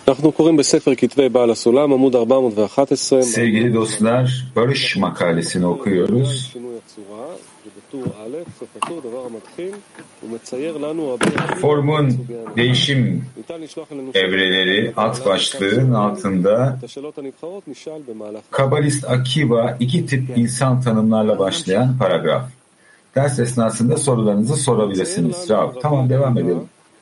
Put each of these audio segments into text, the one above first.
Sevgili dostlar, Barış makalesini okuyoruz. Formun değişim evreleri alt başlığın altında Kabalist Akiva iki tip insan tanımlarla başlayan paragraf. Ders esnasında sorularınızı sorabilirsiniz. Tamam, devam edelim.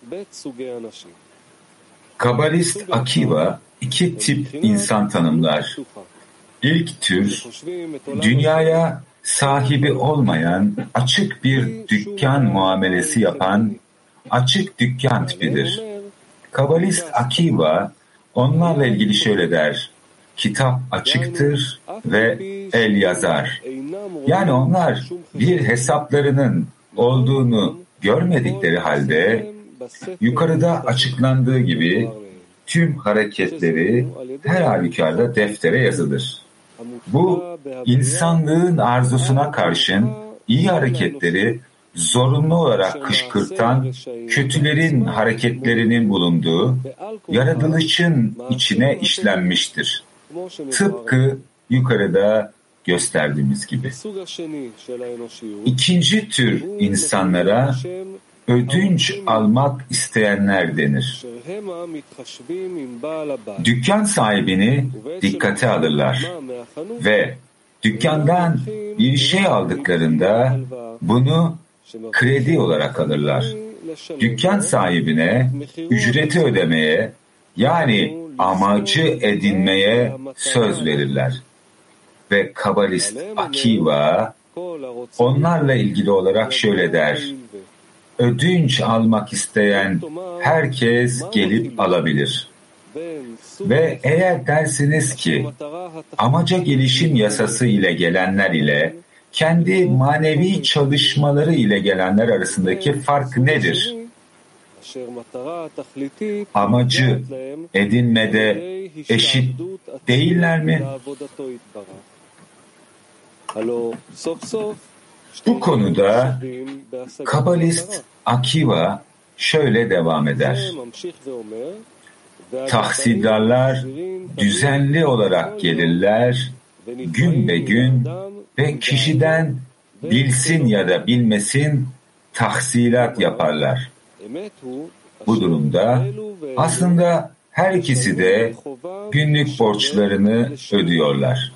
Kabalist Akiva iki tip insan tanımlar. İlk tür, dünyaya sahibi olmayan, açık bir dükkan muamelesi yapan açık dükkan tipidir. Kabalist Akiva onlarla ilgili şöyle der: kitap açıktır ve el yazar. Yani onlar bir hesaplarının olduğunu görmedikleri halde yukarıda açıklandığı gibi tüm hareketleri her halükarda deftere yazılır. Bu insanlığın arzusuna karşın iyi hareketleri zorunlu olarak kışkırtan kötülerin hareketlerinin bulunduğu yaratılışın içine işlenmiştir. Tıpkı yukarıda gösterdiğimiz gibi. İkinci tür insanlara ödünç almak isteyenler denir. Dükkan sahibini dikkate alırlar ve dükkandan bir şey aldıklarında bunu kredi olarak alırlar. Dükkan sahibine ücreti ödemeye, yani amacı edinmeye söz verirler. Ve Kabalist Akiva onlarla ilgili olarak şöyle der: ödünç almak isteyen herkes gelip alabilir. Ve eğer dersiniz ki amaca gelişim yasası ile gelenler ile kendi manevi çalışmaları ile gelenler arasındaki fark nedir? Amacı edinmede eşit değiller mi? Bu konuda Kabalist Akiva şöyle devam eder: tahsildarlar düzenli olarak gelirler, gün be gün ve kişiden bilsin ya da bilmesin tahsilat yaparlar. Bu durumda aslında her ikisi de günlük borçlarını ödüyorlar.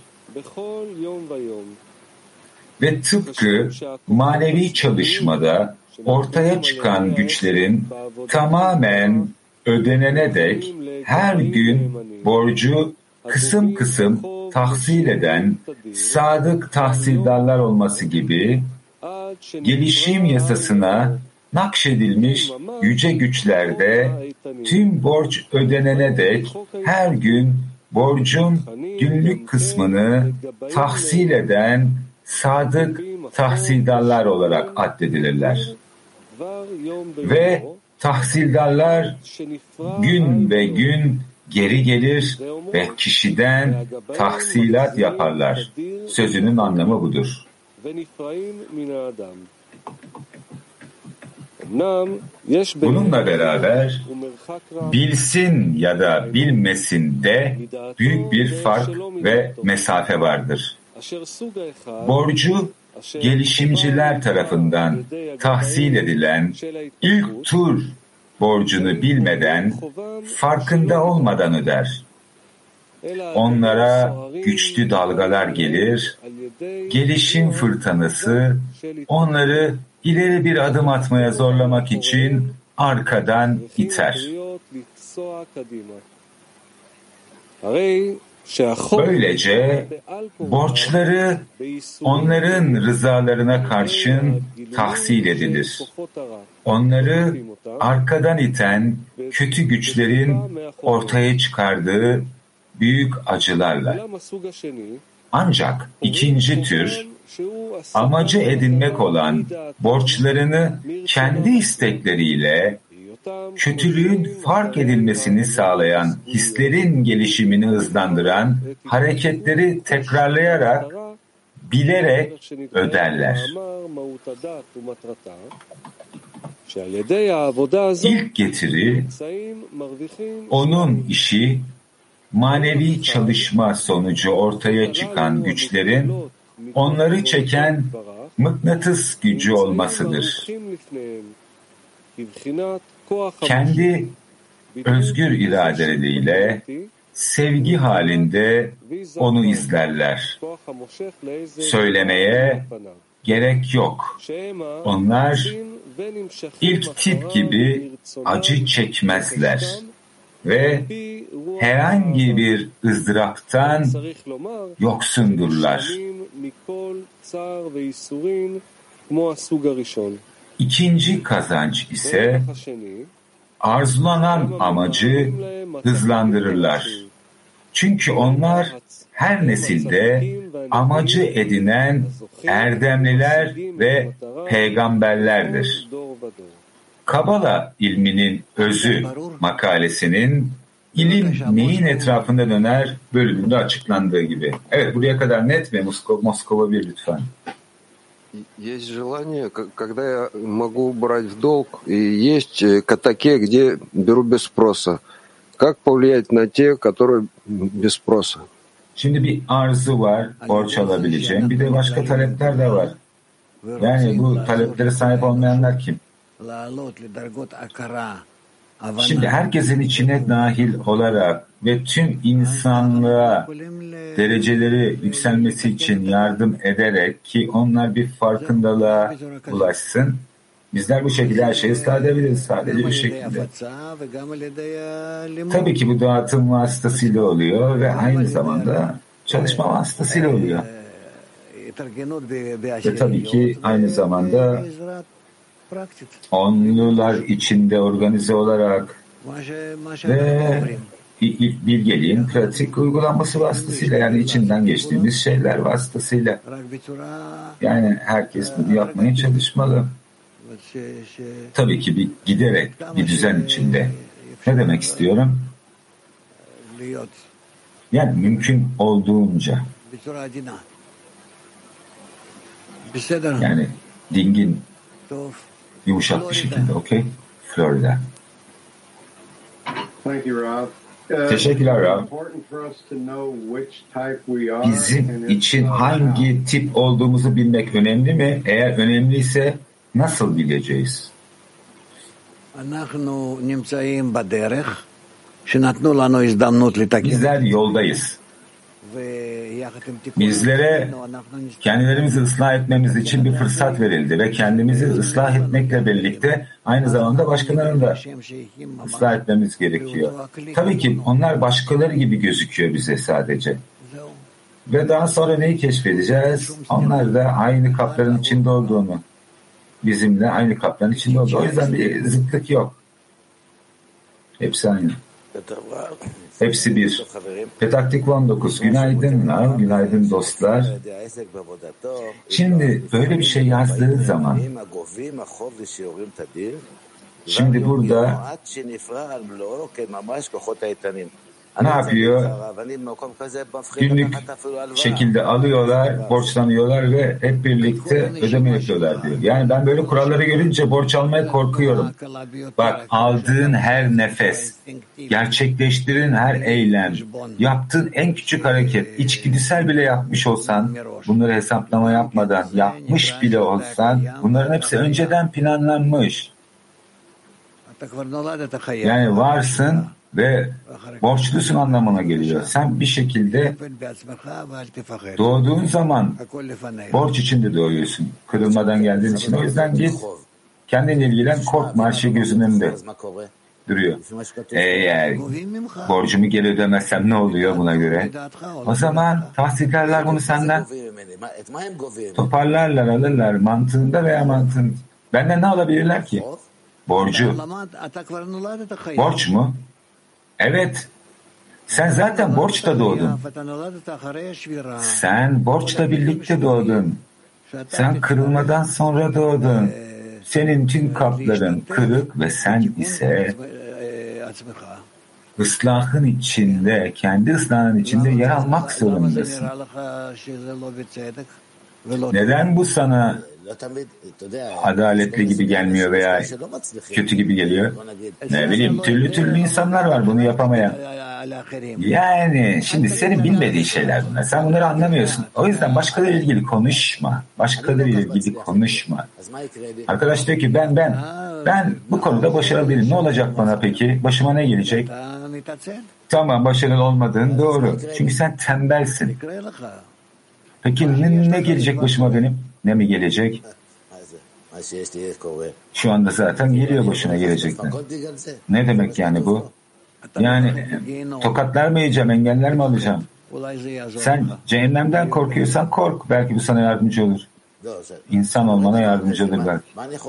Ve tıpkı manevi çalışmada ortaya çıkan güçlerin tamamen ödenene dek her gün borcu kısım kısım tahsil eden sadık tahsildarlar olması gibi, gelişim yasasına nakşedilmiş yüce güçlerde tüm borç ödenene dek her gün borcun günlük kısmını tahsil eden sadık tahsildarlar olarak addedilirler. Ve tahsildarlar gün ve gün geri gelir ve kişiden tahsilat yaparlar. Sözünün anlamı budur. Bununla beraber bilsin ya da bilmesin de büyük bir fark ve mesafe vardır. Borcu gelişimciler tarafından tahsil edilen ilk tur borcunu bilmeden, farkında olmadan öder. Onlara güçlü dalgalar gelir, gelişim fırtınası onları ileri bir adım atmaya zorlamak için arkadan iter. Böylece borçları onların rızalarına karşın tahsil edilir. Onları arkadan iten kötü güçlerin ortaya çıkardığı büyük acılarla. Ancak ikinci tür, amacı edinmek olan borçlarını kendi istekleriyle kötülüğün fark edilmesini sağlayan hislerin gelişimini hızlandıran hareketleri tekrarlayarak, bilerek öderler. İlk getiri, onun işi, manevi çalışma sonucu ortaya çıkan güçlerin onları çeken mıknatıs gücü olmasıdır. Kendi özgür iradeleriyle sevgi halinde onu izlerler. Söylemeye gerek yok. Onlar ilk tip gibi acı çekmezler ve herhangi bir ızdıraptan yoksundurlar. İkinci kazanç ise arzulanan amacı hızlandırırlar. Çünkü onlar her nesilde amacı edinen erdemliler ve peygamberlerdir. Kabala ilminin özü makalesinin ilim neyin etrafında döner bölümünde açıklandığı gibi. Evet, buraya kadar net mi? Moskova 1 lütfen. Есть желание, когда я могу брать в долг, и есть такие, где беру без спроса. Как повлиять на те, которые без спроса? Şimdi bir arzu var, borç alabileceğim. Bir de başka talepler de var. Yani bu taleplere sahip olmayanlar kim? Şimdi herkesin içine dahil olarak ve tüm insanlığa dereceleri yükselmesi için yardım ederek ki onlar bir farkındalığa ulaşsın. Bizler bu şekilde her şeyi ıslah edebiliriz sadece bu şekilde. Tabii ki bu dağıtım vasıtasıyla oluyor ve aynı zamanda çalışma vasıtasıyla oluyor. Ve tabii ki aynı zamanda onlular içinde organize olarak ve bilgeliğin pratik uygulanması vasıtasıyla, yani içinden geçtiğimiz şeyler vasıtasıyla. Yani herkes bunu yapmaya çalışmalı. Tabii ki bir giderek, bir düzen içinde. Ne demek istiyorum? Yani mümkün olduğunca. Yani dingin, yumuşak bir şekilde, okey? Florida. Teşekkürler Rav. Bizim için hangi tip olduğumuzu bilmek önemli mi? Eğer önemliyse nasıl bileceğiz? Bizler yoldayız. Bizlere kendilerimizi ıslah etmemiz için bir fırsat verildi ve kendimizi ıslah etmekle birlikte aynı zamanda başkalarını da ıslah etmemiz gerekiyor. Tabii ki onlar başkaları gibi gözüküyor bize sadece. Ve daha sonra neyi keşfedeceğiz? Onlar da aynı kapların içinde olduğunu, bizimle aynı kapların içinde olduğunu. O yüzden bir zıtlık yok. Hepsi aynı. Hepsi bir. Petaktik 19. Günaydınlar, günaydın dostlar. Şimdi böyle bir şey yazdığı zaman, şimdi burada ne yapıyor? Günlük şekilde alıyorlar, borçlanıyorlar ve hep birlikte ödeme yapıyorlar diyor. Yani ben böyle kuralları görünce borç almaya korkuyorum. Bak, aldığın her nefes, gerçekleştirin her eylem, yaptığın en küçük hareket, içgüdüsel bile yapmış olsan, bunları hesaplama yapmadan yapmış bile olsan, bunların hepsi önceden planlanmış. Yani varsın ve borçlusun anlamına geliyor. Sen bir şekilde doğduğun zaman borç içinde doğuyorsun. Kırılmadan geldiğin için. O yüzden git kendinle ilgilen, korkma, her şey gözünün önünde duruyor. Eğer borcumu geri ödemezsem ne oluyor buna göre? O zaman tahsilkarlar bunu senden toparlarlar, alırlar mantığında veya mantığında. Benden ne alabilirler ki? Borcu. Borç mu? Evet. Sen zaten borçla doğdun. Sen borçla birlikte doğdun. Sen kırılmadan sonra doğdun. Senin tüm kapların kırık ve sen ise ıslahın içinde, kendi ıslahın içinde yer almak zorundasın. Neden bu sana adaletli gibi gelmiyor veya kötü gibi geliyor. Ne bileyim, türlü türlü insanlar var bunu yapamayan. Yani şimdi senin bilmediğin şeyler bunlar. Sen bunları anlamıyorsun. O yüzden başkalarıyla ilgili konuşma. Başkalarıyla ilgili konuşma. Arkadaş diyor ki ben bu konuda başarılı değilim. Ne olacak bana peki? Başıma ne gelecek? Tamam, başarılı olmadığın doğru. Çünkü sen tembelsin. Peki ne gelecek başıma benim? Ne mi gelecek? Şu anda zaten geliyor başına gelecekler. Ne demek yani bu? Yani tokatlar mı yiyeceğim, engeller mi alacağım? Sen cehennemden korkuyorsan kork. Belki bu sana yardımcı olur. İnsan olmana yardımcı olur belki.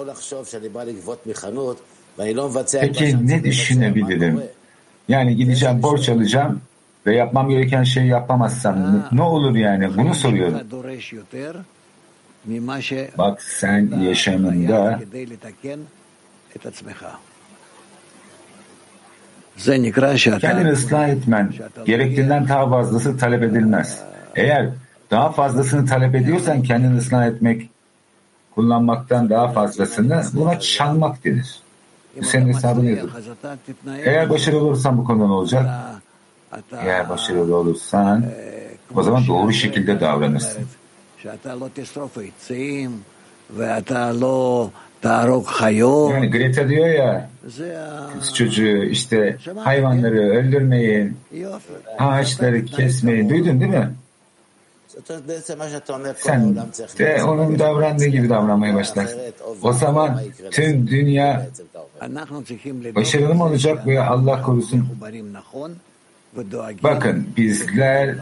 Peki ne düşünebilirim? Yani gideceğim, borç alacağım ve yapmam gereken şeyi yapamazsam ne olur yani? Bunu soruyorum. Bak, sen yaşamında kendini ıslah etmen gerektiğinden daha fazlası talep edilmez. Eğer daha fazlasını talep ediyorsan kendini ıslah etmek, kullanmaktan daha fazlasını, buna çalmak denir. Bu senin hesabını yazır. Eğer başarılı olursan bu konuda ne olacak? Eğer başarılı olursan o zaman doğru şekilde davranırsın. Yani Greta diyor ya, kız çocuğu işte hayvanları öldürmeyin, ağaçları kesmeyin. Duydun değil mi? Sen de onun davrandığı gibi davranmaya başlarsın. O zaman tüm dünya başarılı mı olacak veya Allah korusun? Bakın, bizler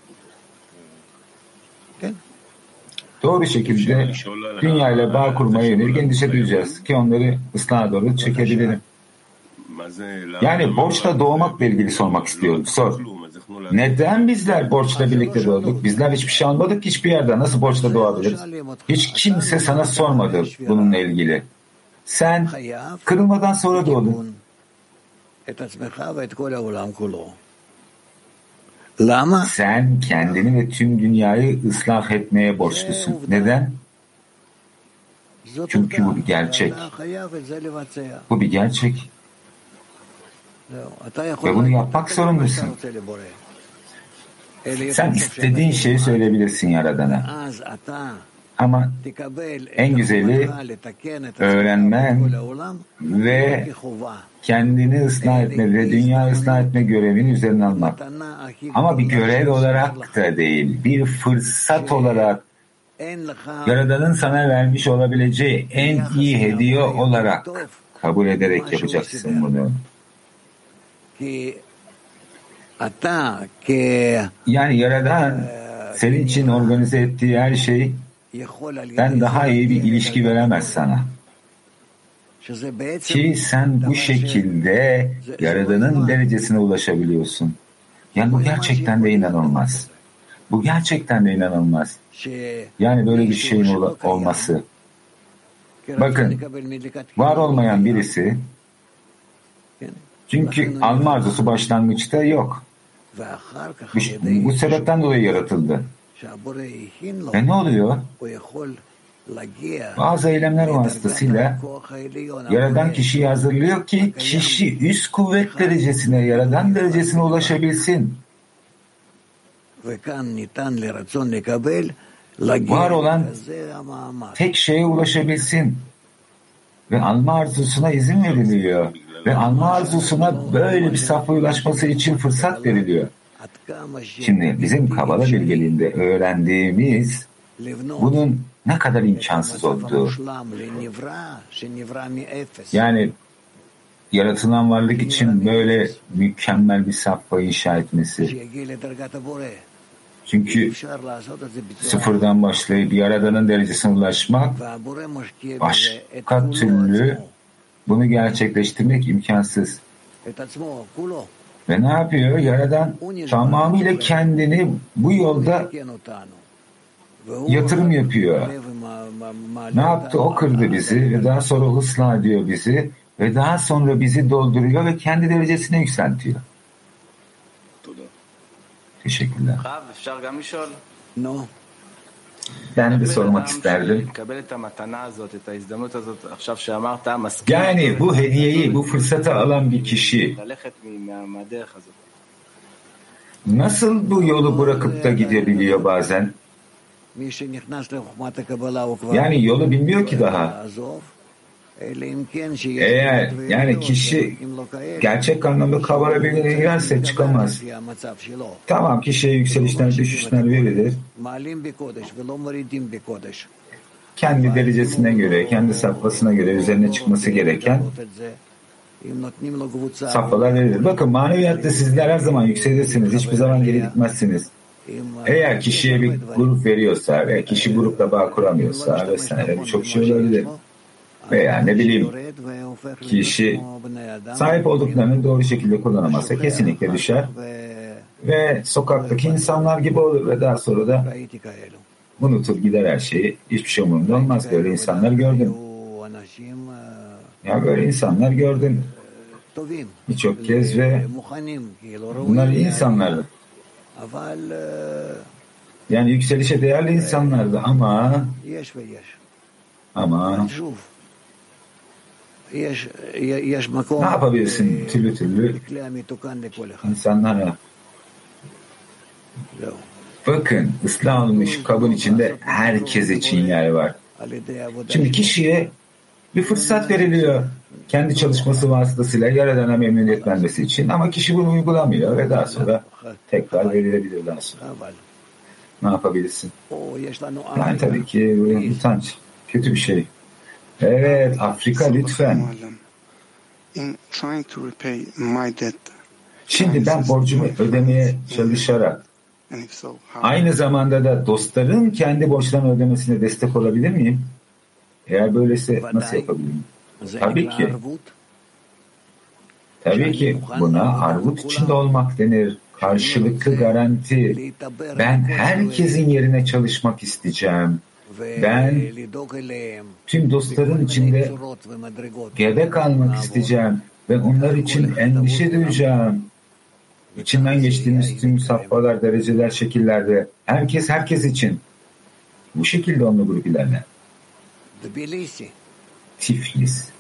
doğru şekilde dünya ile bağ kurmaya yönelik endişe duyacağız ki onları ıslaha doğru çekebilirim. Yani borçla doğmakla ilgili sormak istiyorum. Sor. Neden bizler borçla birlikte doğduk? Bizler hiçbir şey almadık hiçbir yerden. Nasıl borçla doğabiliriz? Hiç kimse sana sormadı bununla ilgili. Sen kırılmadan sonra doğdun. Sen kendini ve tüm dünyayı ıslah etmeye borçlusun. Neden? Çünkü bu bir gerçek. Bu bir gerçek. Ve bunu yapmak zorundasın. Sen istediğin şeyi söyleyebilirsin Yaradan'a. Ama en güzeli öğrenmen ve kendini ıslah etme ve dünya ıslah etme görevini üzerine almak. Ama bir görev olarak da değil, bir fırsat olarak, Yaradan'ın sana vermiş olabileceği en iyi hediye olarak kabul ederek yapacaksın bunu. Yani Yaradan senin için organize ettiği her şeyden daha iyi bir ilişki veremez sana. Ki sen bu şekilde Yaradan'ın derecesine ulaşabiliyorsun. Yani bu gerçekten de inanılmaz. Bu gerçekten de inanılmaz. Yani böyle bir şeyin olması. Bakın, var olmayan birisi, çünkü alma arzusu başlangıçta yok. Bu sebepten dolayı yaratıldı. Ne oluyor? Bazı eylemler vasıtasıyla Yaradan kişiyi hazırlıyor ki kişi üst kuvvet derecesine, Yaradan derecesine ulaşabilsin. Var olan tek şeye ulaşabilsin. Ve alma arzusuna izin veriliyor. Ve alma arzusuna böyle bir safhaya ulaşması için fırsat veriliyor. Şimdi bizim Kabala bilgeliğinde öğrendiğimiz bunun ne kadar imkansız olduğu. Yani yaratılan varlık için böyle mükemmel bir safha inşa etmesi. Çünkü sıfırdan başlayıp Yaradan'ın derecesine ulaşmak, başka türlü bunu gerçekleştirmek imkansız. Ve ne yapıyor? Yaradan tamamıyla kendini bu yolda yatırım yapıyor. Ne yaptı? O kırdı bizi ve daha sonra ıslah ediyor bizi ve daha sonra bizi dolduruyor ve kendi derecesine yükseltiyor. Teşekkürler. Ben de sormak isterdim. Yani bu hediyeyi, bu fırsatı alan bir kişi nasıl bu yolu bırakıp da gidebiliyor bazen? Yani yolu bilmiyor ki daha. Eğer yani kişi gerçek anlamda kavrayabilir girerse çıkamaz. Tamam, kişiye yükselişler, düşüşler verilir. Kendi derecesine göre, kendi safhasına göre üzerine çıkması gereken safhalar verilir. Bakın, maneviyatta sizler her zaman yükselirsiniz. Hiçbir zaman geri gitmezsiniz. Eğer kişiye bir grup veriyorsa ve kişi grupla bağ kuramıyorsa vesaire birçok şey olabilir. Veya ne bileyim, kişi sahip olduklarını doğru şekilde kullanamazsa kesinlikle düşer ve sokaktaki insanlar gibi olur ve daha sonra da unutur gider her şeyi. Hiçbir şey umurunda olmaz. Böyle insanlar gördüm. Ya böyle insanlar gördüm birçok kez ve bunlar iyi insanlardı. Yani yükselişe değerli insanlardı ama ne yapabilirsin türlü türlü insanlara? Bakın, ıslah olmuş kabın içinde herkes için yer var. Şimdi kişiye bir fırsat veriliyor kendi çalışması vasıtasıyla Yaradan'a memnun etmesi için, ama kişi bunu uygulamıyor ve daha sonra tekrar verilebilir daha sonra. Ne yapabilirsin? Yani tabii ki bu utanç. Kötü bir şey. Evet, Afrika lütfen. Şimdi ben borcumu ödemeye çalışarak aynı zamanda da dostların kendi borçlarını ödemesine destek olabilir miyim? Eğer böylese nasıl yapabilirim? Tabii ki. Tabii ki buna arvut içinde olmak denir. Karşılıklı garanti. Ben herkesin yerine çalışmak isteyeceğim. Ben tüm dostların içinde gebe kalmak isteyeceğim ve onlar için endişe duyacağım. İçinden geçtiğimiz tüm safhalar, dereceler, şekillerde herkes için bu şekilde onunla grup ilerler. Tiflis.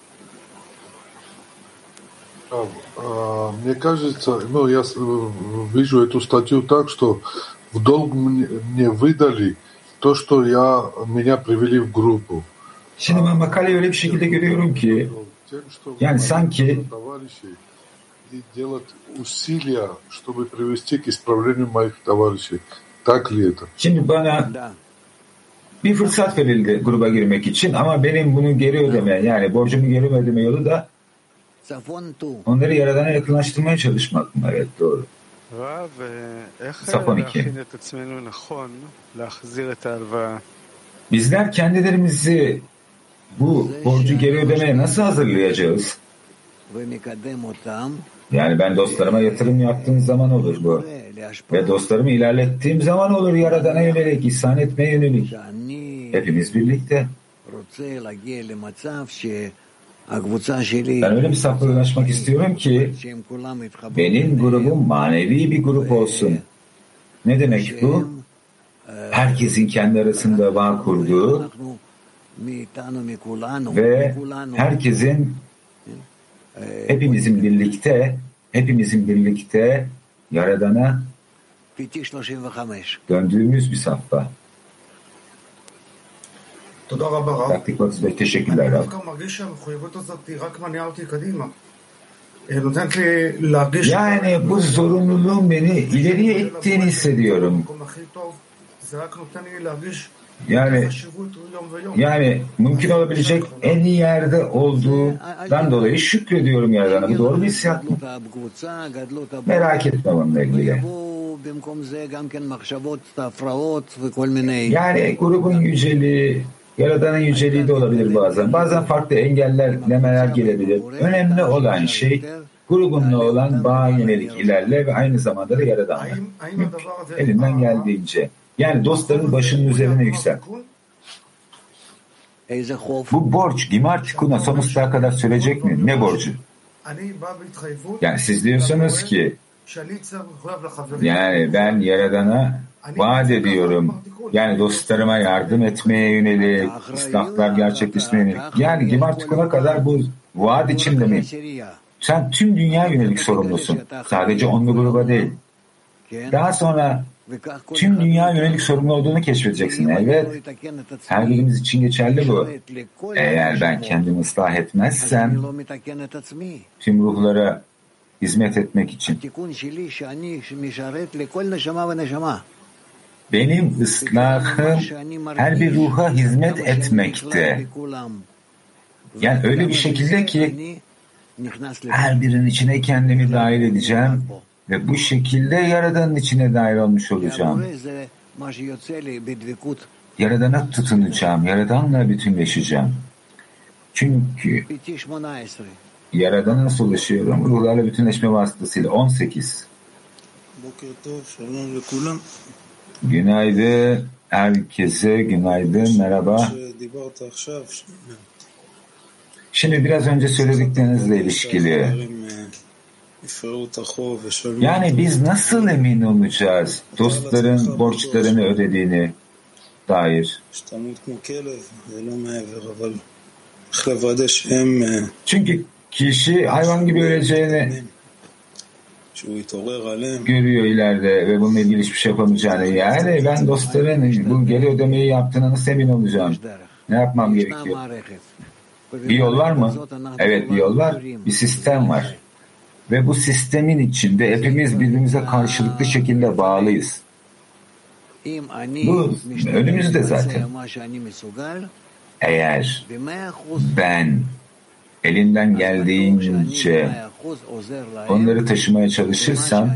Мне кажется, я вижу эту статью так, что в долг мне выдали то, что меня привели в группу. Şimdi ben makaleyi öyle bir şekilde görüyorum ki, yani sanki делать усилия, чтобы привести к исправлению моих товарищей. Так ли это? Şimdi bana bir fırsat verildi gruba girmek için, ama benim bunu geri ödeme, yani borcumu geri ödeme yolu da onları Yaradan'a yakınlaştırmaya çalışmak mı? Evet, doğru. Safon 2. Bizler kendilerimizi bu borcu geri ödemeye nasıl hazırlayacağız? Yani ben dostlarıma yatırım yaptığım zaman olur bu. Ve dostlarımı ilerlettiğim zaman olur Yaradan'a yönelik, ihsan etmeye yönelik. Hepimiz birlikte. Ben öyle bir safhaya ulaşmak istiyorum ki benim grubum manevi bir grup olsun. Ne demek bu? Herkesin kendi arasında bağ kurduğu ve herkesin hepimizin birlikte Yaradan'a döndüğümüz bir safha. Taktik 35. Teşekkürler. Yani bu zorunluluğun beni ileriye ittiğini hissediyorum. Yani mümkün olabilecek en iyi yerde olduğundan dolayı şükrediyorum Yaradan'a. Bu doğru bir hissiyat mı? Merak etme onunla ilgili. Yani grubun yüceliği, Yaradan'ın yüceliği de olabilir bazen. Bazen farklı engellemeler gelebilir. Önemli olan şey grubunla olan bağa yönelik ilerle ve aynı zamanda da Yaradan'la. Elinden geldiğince. Yani dostların başının üzerine yüksel. Bu borç Gimar Tikun'a sonsuza kadar sürecek mi? Ne borcu? Yani siz diyorsunuz ki yani ben Yaradan'a vaat ediyorum. Yani dostlarıma yardım etmeye yönelik, ıslahlar gerçekleşmeye yönelik. Yani Gimar Tikun'a kadar bu vaat içinde miyim? Sen tüm dünya yönelik sorumlusun. Sadece onlu gruba değil. Daha sonra tüm dünya yönelik sorumlu olduğunu keşfedeceksin. Evet, her birimiz için geçerli bu. Eğer ben kendimi ıslah etmezsem, tüm ruhlara hizmet etmek için, benim ıslahım her bir ruha hizmet etmekte. Yani öyle bir şekilde ki her birinin içine kendimi dahil edeceğim ve bu şekilde Yaradan'ın içine dahil olmuş olacağım. Yaradan'a tutunacağım, Yaradan'la bütünleşeceğim. Çünkü Yaradan'a nasıl ulaşıyorum? Ruhlarla bütünleşme vasıtasıyla. 18. Günaydın herkese, günaydın, merhaba. Şimdi biraz önce söylediklerinizle ilişkili. Yani biz nasıl emin olacağız dostların borçlarını ödediğini dair? Çünkü kişi hayvan gibi öleceğini görüyor ileride ve bununla ilgili hiçbir şey yapamayacağını. Yani ben dostların bu geri ödemeyi yaptığına nasıl emin olacağım? Ne yapmam gerekiyor? Bir yol var mı? Evet, bir yol var. Bir sistem var. Ve bu sistemin içinde hepimiz birbirimize karşılıklı şekilde bağlıyız. Bu önümüzde zaten. Eğer ben elimden geldiğince onları taşımaya çalışırsam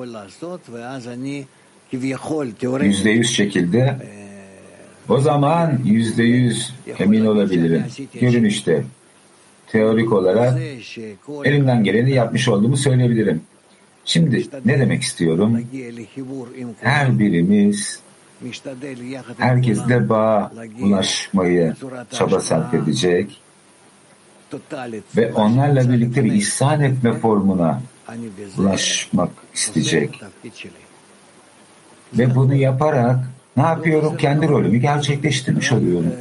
%100 şekilde o zaman %100 emin olabilirim. Görünüşte, teorik olarak elimden geleni yapmış olduğumu söyleyebilirim. Şimdi ne demek istiyorum? Her birimiz herkesle bağa ulaşmayı çaba sarf edecek ve onlarla birlikte bir ihsan etme formuna ulaşmak isteyecek. Ve bunu yaparak ne yapıyorum? Kendi rolümü gerçekleştirmiş oluyorum.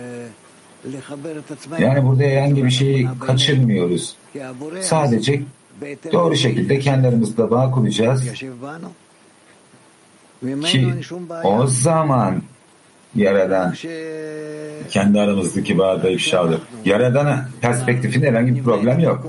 Yani burada herhangi bir şeyi kaçırmıyoruz. Sadece doğru şekilde kendi aramızda bağ kuracağız ki o zaman Yaradan kendi aramızdaki bağda ifşa olur. Yaradan perspektifinde herhangi bir problem yok.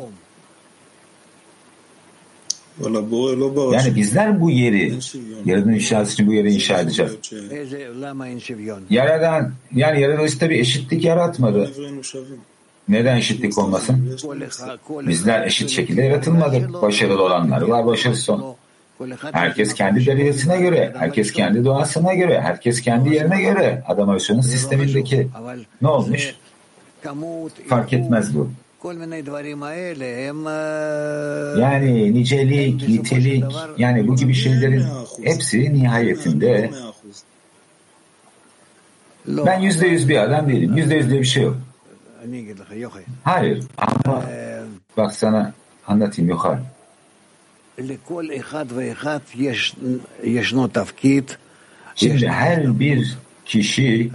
Yani bizler bu yeri, Yaradan inşası için bu yeri inşa edeceğiz. Yaradan, yani yaratılış tabii eşitlik yaratmadı. Neden eşitlik olmasın? Bizler eşit şekilde yaratılmadık. Başarılı olanlar var, başarısız olan. Herkes kendi derecesine göre, herkes kendi doğasına göre, herkes kendi yerine göre. Adam Arşan'ın sistemindeki ne olmuş? Fark etmez bu. Yani nicelik, nitelik, yani bu gibi şeylerin hepsi nihayetinde ben %100 bir adam değilim. %100 diye bir şey yok. Hayır. Ama bak sana anlatayım yukarı. Şimdi her bir kişinin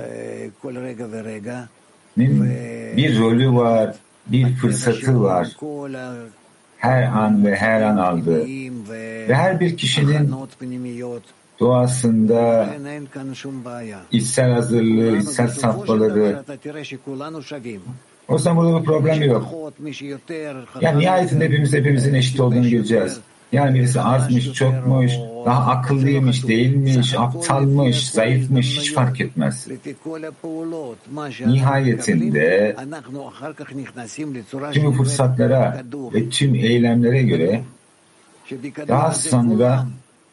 bir rolü var, bir fırsatı var. Her an ve her an aldığı. Ve her bir kişinin doğasında içsel hazırlığı, içsel safhaları. O zaman burada bir problem yok. Yani nihayetinde hepimizin eşit olduğunu göreceğiz. Yani birisi azmış, çokmuş, daha akıllıymış, değilmiş, aptalmış, zayıfmış, hiç fark etmez. Nihayetinde tüm fırsatlara ve tüm eylemlere göre daha sonra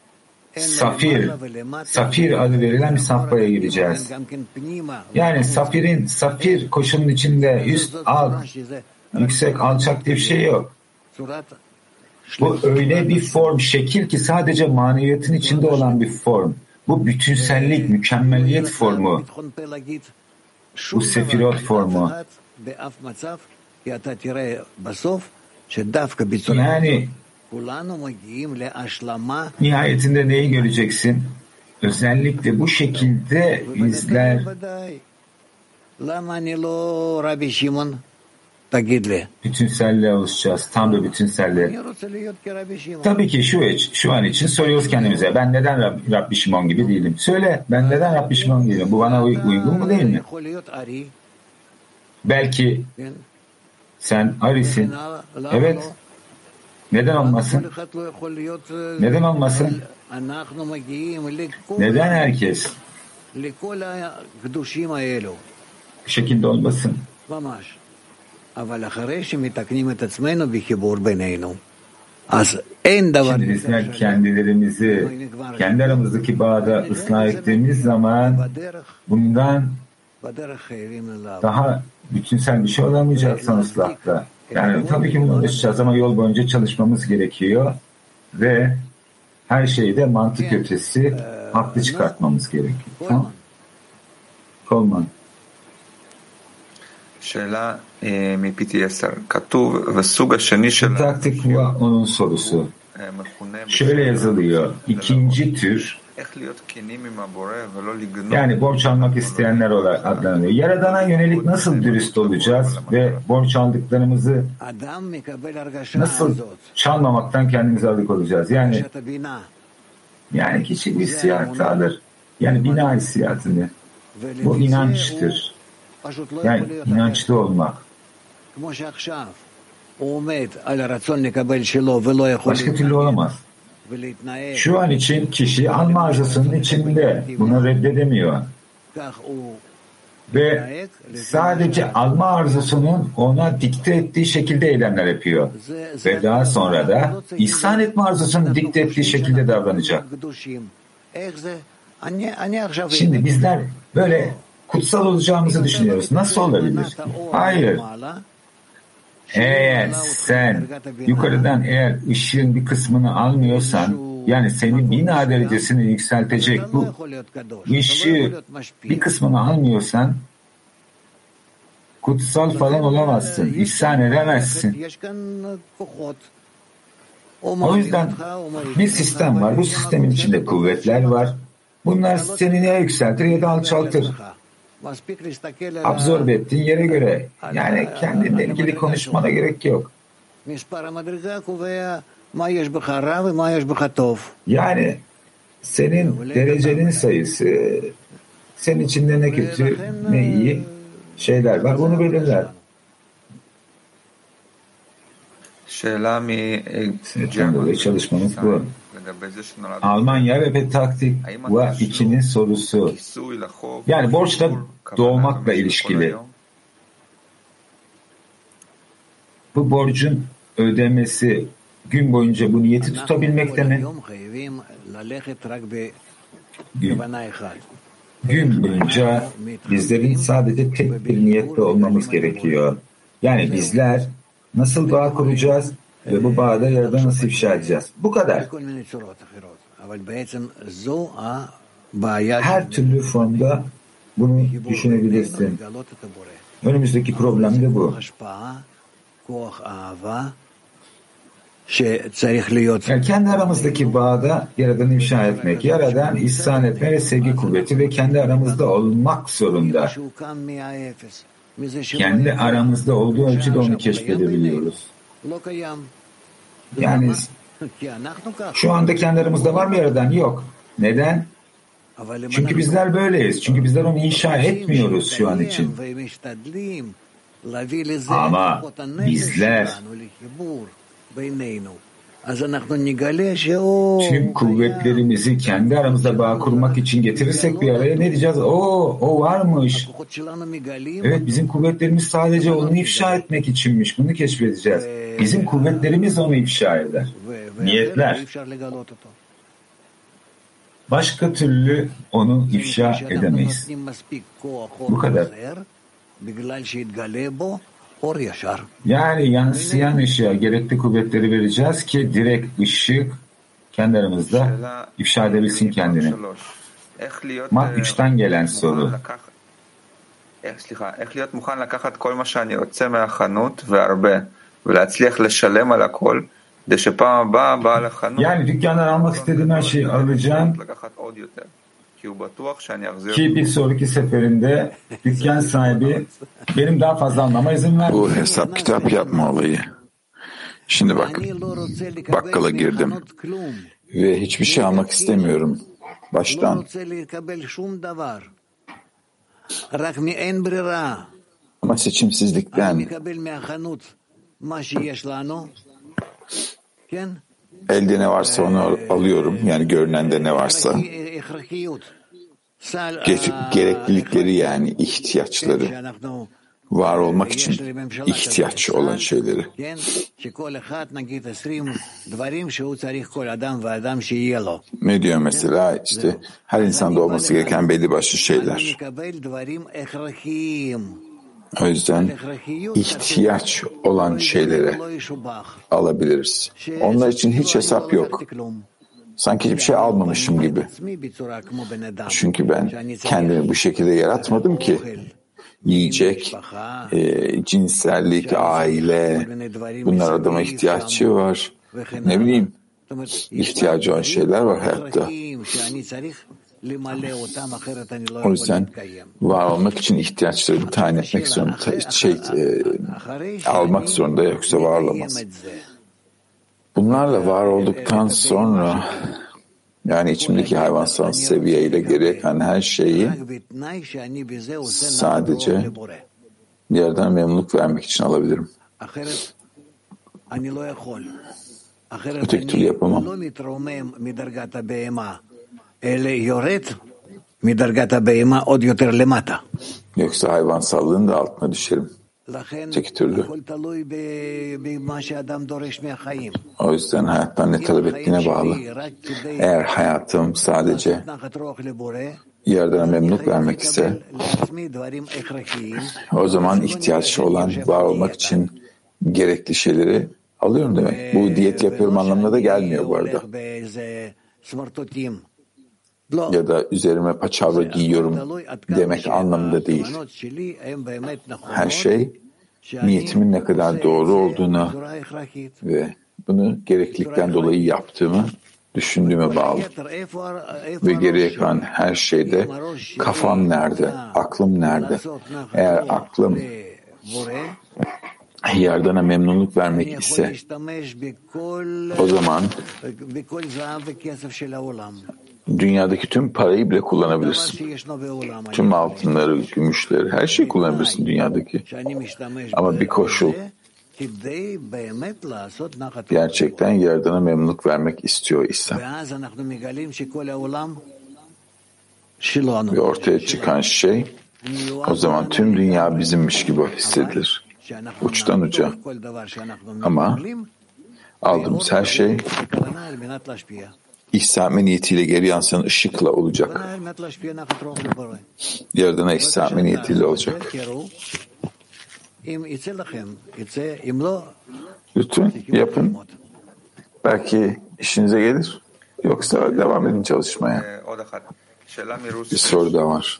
Safir adı verilen bir safhaya gideceğiz. Yani safir koşunun içinde üst, alt, yüksek, alçak diye bir şey yok. Bu öyle bir form, şekil ki sadece maneviyatın içinde olan bir form. Bu bütünsellik, mükemmelliyet formu. Bu sefirot formu. Yani nihayetinde neyi göreceksin? özellikle bu şekilde bizler bütünselliğe ulaşacağız. Tam da bütünselliğe. Tabii ki şu an için soruyoruz kendimize. Ben neden Rabbi Şimon gibi değilim? Söyle, ben neden Rabbi Şimon değilim? Bu bana uygun mu değil mi? Belki sen Ari'sin. Evet. Neden olmasın? Neden olmasın? Neden herkes bu şekilde olmasın? Şimdi bizler kendilerimizi kendi aramızdaki bağda ıslah ettiğimiz zaman bundan daha bütünsel bir şey olamayacaksan ıslahta. Yani tabii ki buna ulaşacağız ama yol boyunca çalışmamız gerekiyor ve her şeyde mantık ötesi haklı çıkartmamız gerekiyor. Tamam? Kolman. שאלה מ-PTSR, כתוב, וסוג השני של... Taktik onun sorusu. Şöyle yazılıyor. İkinci tür, yani borç almak isteyenler olarak adlanıyor. Yaradana yönelik nasıl dürüst olacağız ve borç aldıklarımızı nasıl çalmamaktan kendimizi alıkoyacağız? Yani kişi bir hissiyatı alır. Yani bina hissiyatını. Bu inançtır. Yani inançlı olmak. Başka türlü olamaz. Şu an için kişi alma arzusunun içinde. Bunu reddedemiyor. Ve sadece alma arzusunun ona dikte ettiği şekilde eylemler yapıyor. Ve daha sonra da ihsan etme arzusunun dikte ettiği şekilde davranacak. Şimdi bizler böyle kutsal olacağımızı düşünüyoruz. Nasıl olabilir? Hayır. Eğer sen yukarıdan eğer ışığın bir kısmını almıyorsan, yani seni bina derecesini yükseltecek bu ışığı bir kısmını almıyorsan kutsal falan olamazsın, ihsan edemezsin. O yüzden bir sistem var. Bu sistemin içinde kuvvetler var. Bunlar seni ya yükseltir ya da alçaltır. Absorbe ettiğin yere göre. Yani kendinle ilgili konuşmana gerek yok. Yani senin derecenin sayısı, senin içinde ne kötü ne iyi şeyler var. Bunu belirler. Senetten dolayı çalışmamız bu. Almanya ve taktik bu ikinin sorusu. Yani borçla doğmakla ilişkili. Bu borcun ödemesi gün boyunca bu niyeti tutabilmekte mi? Gün boyunca bizlerin sadece tek bir niyette olmamız gerekiyor. Yani bizler nasıl bağ kuracağız ve bu bağda Yaradan'ı nasıl ifşa edeceğiz? Bu kadar. Her türlü formda bunu düşünebilirsin. Önümüzdeki problem de bu. Yani kendi aramızdaki bağda Yaradan'ı ifşa etmek, Yaradan ihsan etme ve sevgi kuvveti ve kendi aramızda olmak zorunda. Kendi aramızda olduğu ölçüde onu keşfedebiliyoruz. Yani şu anda kendi aramızda var mı Yaradan? Yok. Neden? Çünkü bizler böyleyiz. Çünkü bizler onu inşa etmiyoruz şu an için. Ama bizler tüm kuvvetlerimizi kendi aramızda bağ kurmak için getirirsek bir araya ne diyeceğiz? O varmış. Evet, bizim kuvvetlerimiz sadece onu ifşa etmek içinmiş. Bunu keşfedeceğiz. Bizim kuvvetlerimiz onu ifşa eder. Niyetler. Başka türlü onu ifşa edemeyiz. Bu kadar. Yani yansıyan ışığa gerekli kuvvetleri vereceğiz ki direkt ışık kendi aramızda ifşa edebilsin kendini. Mat 3'ten gelen soru. איך להיות מוכן לקחת כל מה שאני רוצה מהחנות והרבה ולהצליח לשלם על הכל כדי שפעם הבאה בעל החנות yani dükkandan almak istediğim her şeyi alacağım Ki bir sonraki seferinde dükkan sahibi benim daha fazla almama izin vermedi. Bu hesap kitap yapma olayı. Şimdi bak, bakkala girdim ve hiçbir şey almak istemiyorum baştan. Ama seçimsizlikten elde ne varsa onu alıyorum. Yani görünende ne varsa. Gereklilikleri yani ihtiyaçları. Var olmak için ihtiyaç olan şeyleri. Ne diyor mesela? İşte her insanda olması gereken belli başlı şeyler. O yüzden ihtiyaç olan şeylere alabiliriz. Onlar için hiç hesap yok. Sanki hiçbir şey almamışım gibi. Çünkü ben kendimi bu şekilde yaratmadım ki. Yiyecek, cinsellik, aile, bunlar adama ihtiyacı var. Ne bileyim, ihtiyacı olan şeyler var hayatta. O yüzden var olmak için ihtiyaçlarını tayin etmek zorunda, almak zorunda, yoksa var olamaz. Bunlarla var olduktan sonra yani içimdeki hayvansal seviyeyle geriye kalan her şeyi sadece yerden memnunluk vermek için alabilirim. Öteki türlü yapamam. Yoksa hayvansallığın da altına düşerim. Öteki türlü. O yüzden hayattan ne talep ettiğine bağlı. Eğer hayatım sadece yerden memnunluk vermek ise o zaman ihtiyaç olan var olmak için gerekli şeyleri alıyorum demek. Bu diyet yapıyorum anlamına da gelmiyor bu arada. Ya da üzerime paçavra giyiyorum demek anlamında değil. Her şey niyetimin ne kadar doğru olduğuna ve bunu gereklilikten dolayı yaptığımı düşündüğüme bağlı. Ve geriye kalan her şeyde kafam nerede, aklım nerede? Eğer aklım Yardana memnunluk vermek ise o zaman dünyadaki tüm parayı bile kullanabilirsin. Tüm altınları, gümüşleri, her şeyi kullanabilirsin dünyadaki. Ama bir koşul, gerçekten Yardana memnunluk vermek istiyor ise ve ortaya çıkan şey, o zaman tüm dünya bizimmiş gibi hissedilir. Uçtan uca. Ama aldığımız her şey ihsa etme niyetiyle geri yansıyan ışıkla olacak. Yardana ihsa etme niyetiyle olacak. Lütfen yapın. Belki işinize gelir. Yoksa devam edin çalışmaya. Bir soru da var.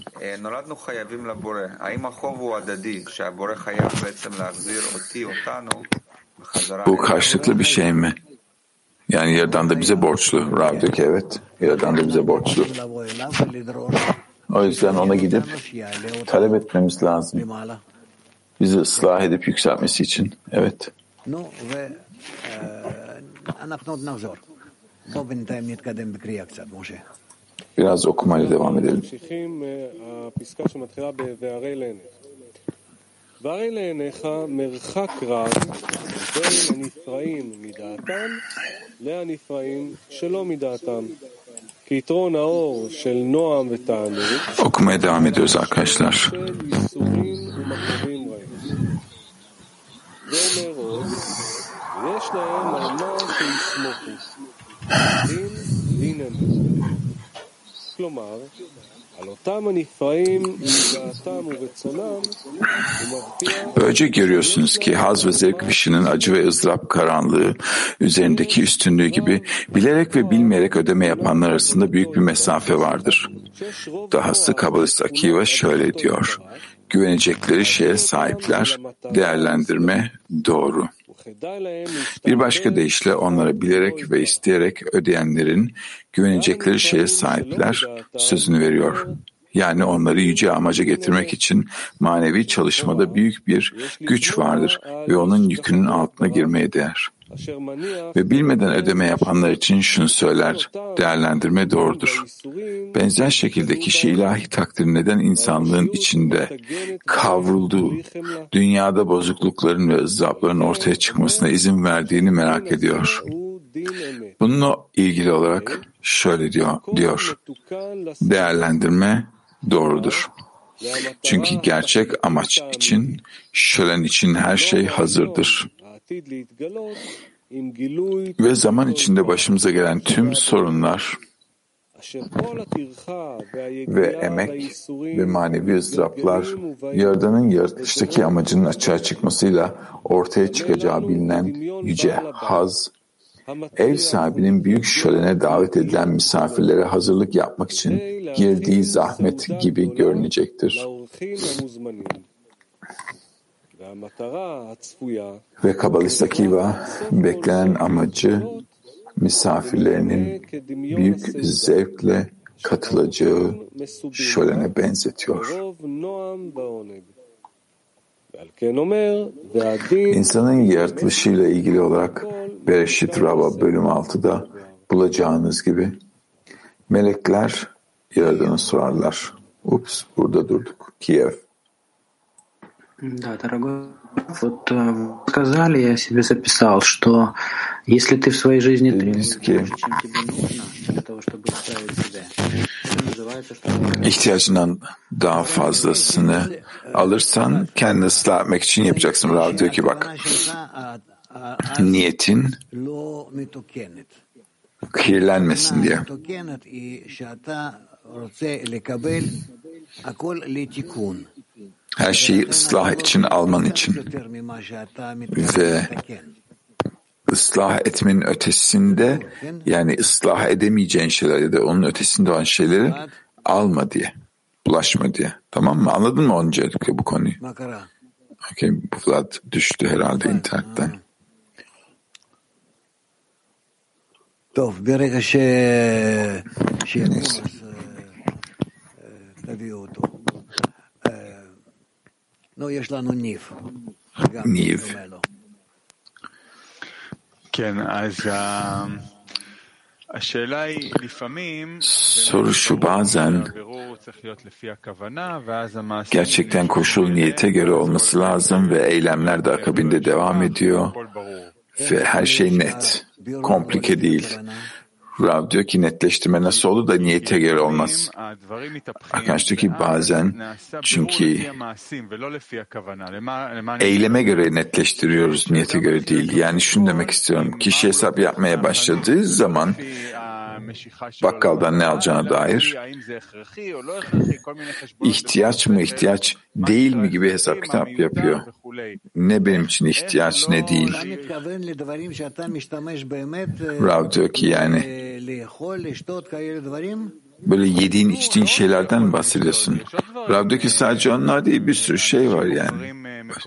Bu karşılıklı bir şey mi? Yani Yaradan da bize borçlu. Rav diyor ki evet, Yaradan da bize borçlu. O yüzden ona gidip talep etmemiz lazım. Bizi ıslah edip yükseltmesi için. Evet. Biraz okumayla devam edelim. והרי לעיניך מרחק רב בין הנפרעים מדעתם להנפרעים שלא מדעתם. כי יתרון האור של נועם ותענוג okumaya devam ediyoruz arkadaşlar. ואומר עוד, יש להם על מה שיסמוכו. דין הם. כלומר, böylece görüyorsunuz ki haz ve zevk fişinin acı ve ızdırap karanlığı üzerindeki üstünlüğü gibi bilerek ve bilmeyerek ödeme yapanlar arasında büyük bir mesafe vardır. Dahası Kabalist Akiva şöyle diyor: güvenecekleri şeye sahipler, değerlendirme doğru. Bir başka deyişle onlara bilerek ve isteyerek ödeyenlerin güvenecekleri şeye sahipler sözünü veriyor. Yani onları yüce amaca getirmek için manevi çalışmada büyük bir güç vardır ve onun yükünün altına girmeye değer. Ve bilmeden ödeme yapanlar için şunu söyler, değerlendirme doğrudur. Benzer şekilde kişi ilahi takdir neden insanlığın içinde kavrulduğu, dünyada bozuklukların ve ızdırapların ortaya çıkmasına izin verdiğini merak ediyor. Bununla ilgili olarak şöyle diyor, değerlendirme doğrudur. Çünkü gerçek amaç için, şölen için her şey hazırdır. Ve zaman içinde başımıza gelen tüm sorunlar ve emek ve manevi ızdıraplar, Yaradan'ın yaratılıştaki amacının açığa çıkmasıyla ortaya çıkacağı bilinen yüce haz, ev sahibinin büyük şölene davet edilen misafirlere hazırlık yapmak için girdiği zahmet gibi görünecektir. Ve Kabbalist Akiva, beklenen amacı misafirlerinin büyük zevkle katılacağı şölene benzetiyor. İnsanın yaratılışıyla ilgili olarak Bereşit Rabba bölüm 6'da bulacağınız gibi melekler Yaradan'a sorarlar. Burada durduk. Kiev. Да, дорогой, вот сказали, я себе записал, что если ты в своей жизни требуешь больше, чем тебе нужно, для того, чтобы исправить себя, это называется, что... İhtiyacından daha fazlasını alırsan kendini ıslah etmek için yapacaksın. Rav diyor ki bak, niyetin kirlenmesin diye. Her şeyi ıslah için alman için ve ıslah etmenin ötesinde, yani ıslah edemeyeceğin şeyler ya da onun ötesinde olan şeyleri alma diye, bulaşma diye. Tamam mı? Anladın mı öncelikle bu konuyu? Okay, Vlad düştü herhalde internetten. Neyse. Niv. Soru şu, bazen gerçekten koşul niyete göre olması lazım ve eylemler de akabinde devam ediyor ve her şey net, komplike değil. Rav diyor ki netleştirme nasıl olur da niyete göre olmaz. Arkadaş diyor ki bazen çünkü eyleme göre netleştiriyoruz, niyete göre değil. Yani şunu demek istiyorum. Kişi hesap yapmaya başladığı zaman bakkaldan ne alacağına dair ihtiyaç mı ihtiyaç değil mi gibi hesap kitap yapıyor. Ne benim için ihtiyaç ne değil. Rav diyor ki yani böyle yediğin içtiğin şeylerden bahsediyorsun. Rav diyor ki sadece onlar değil, bir sürü şey var yani.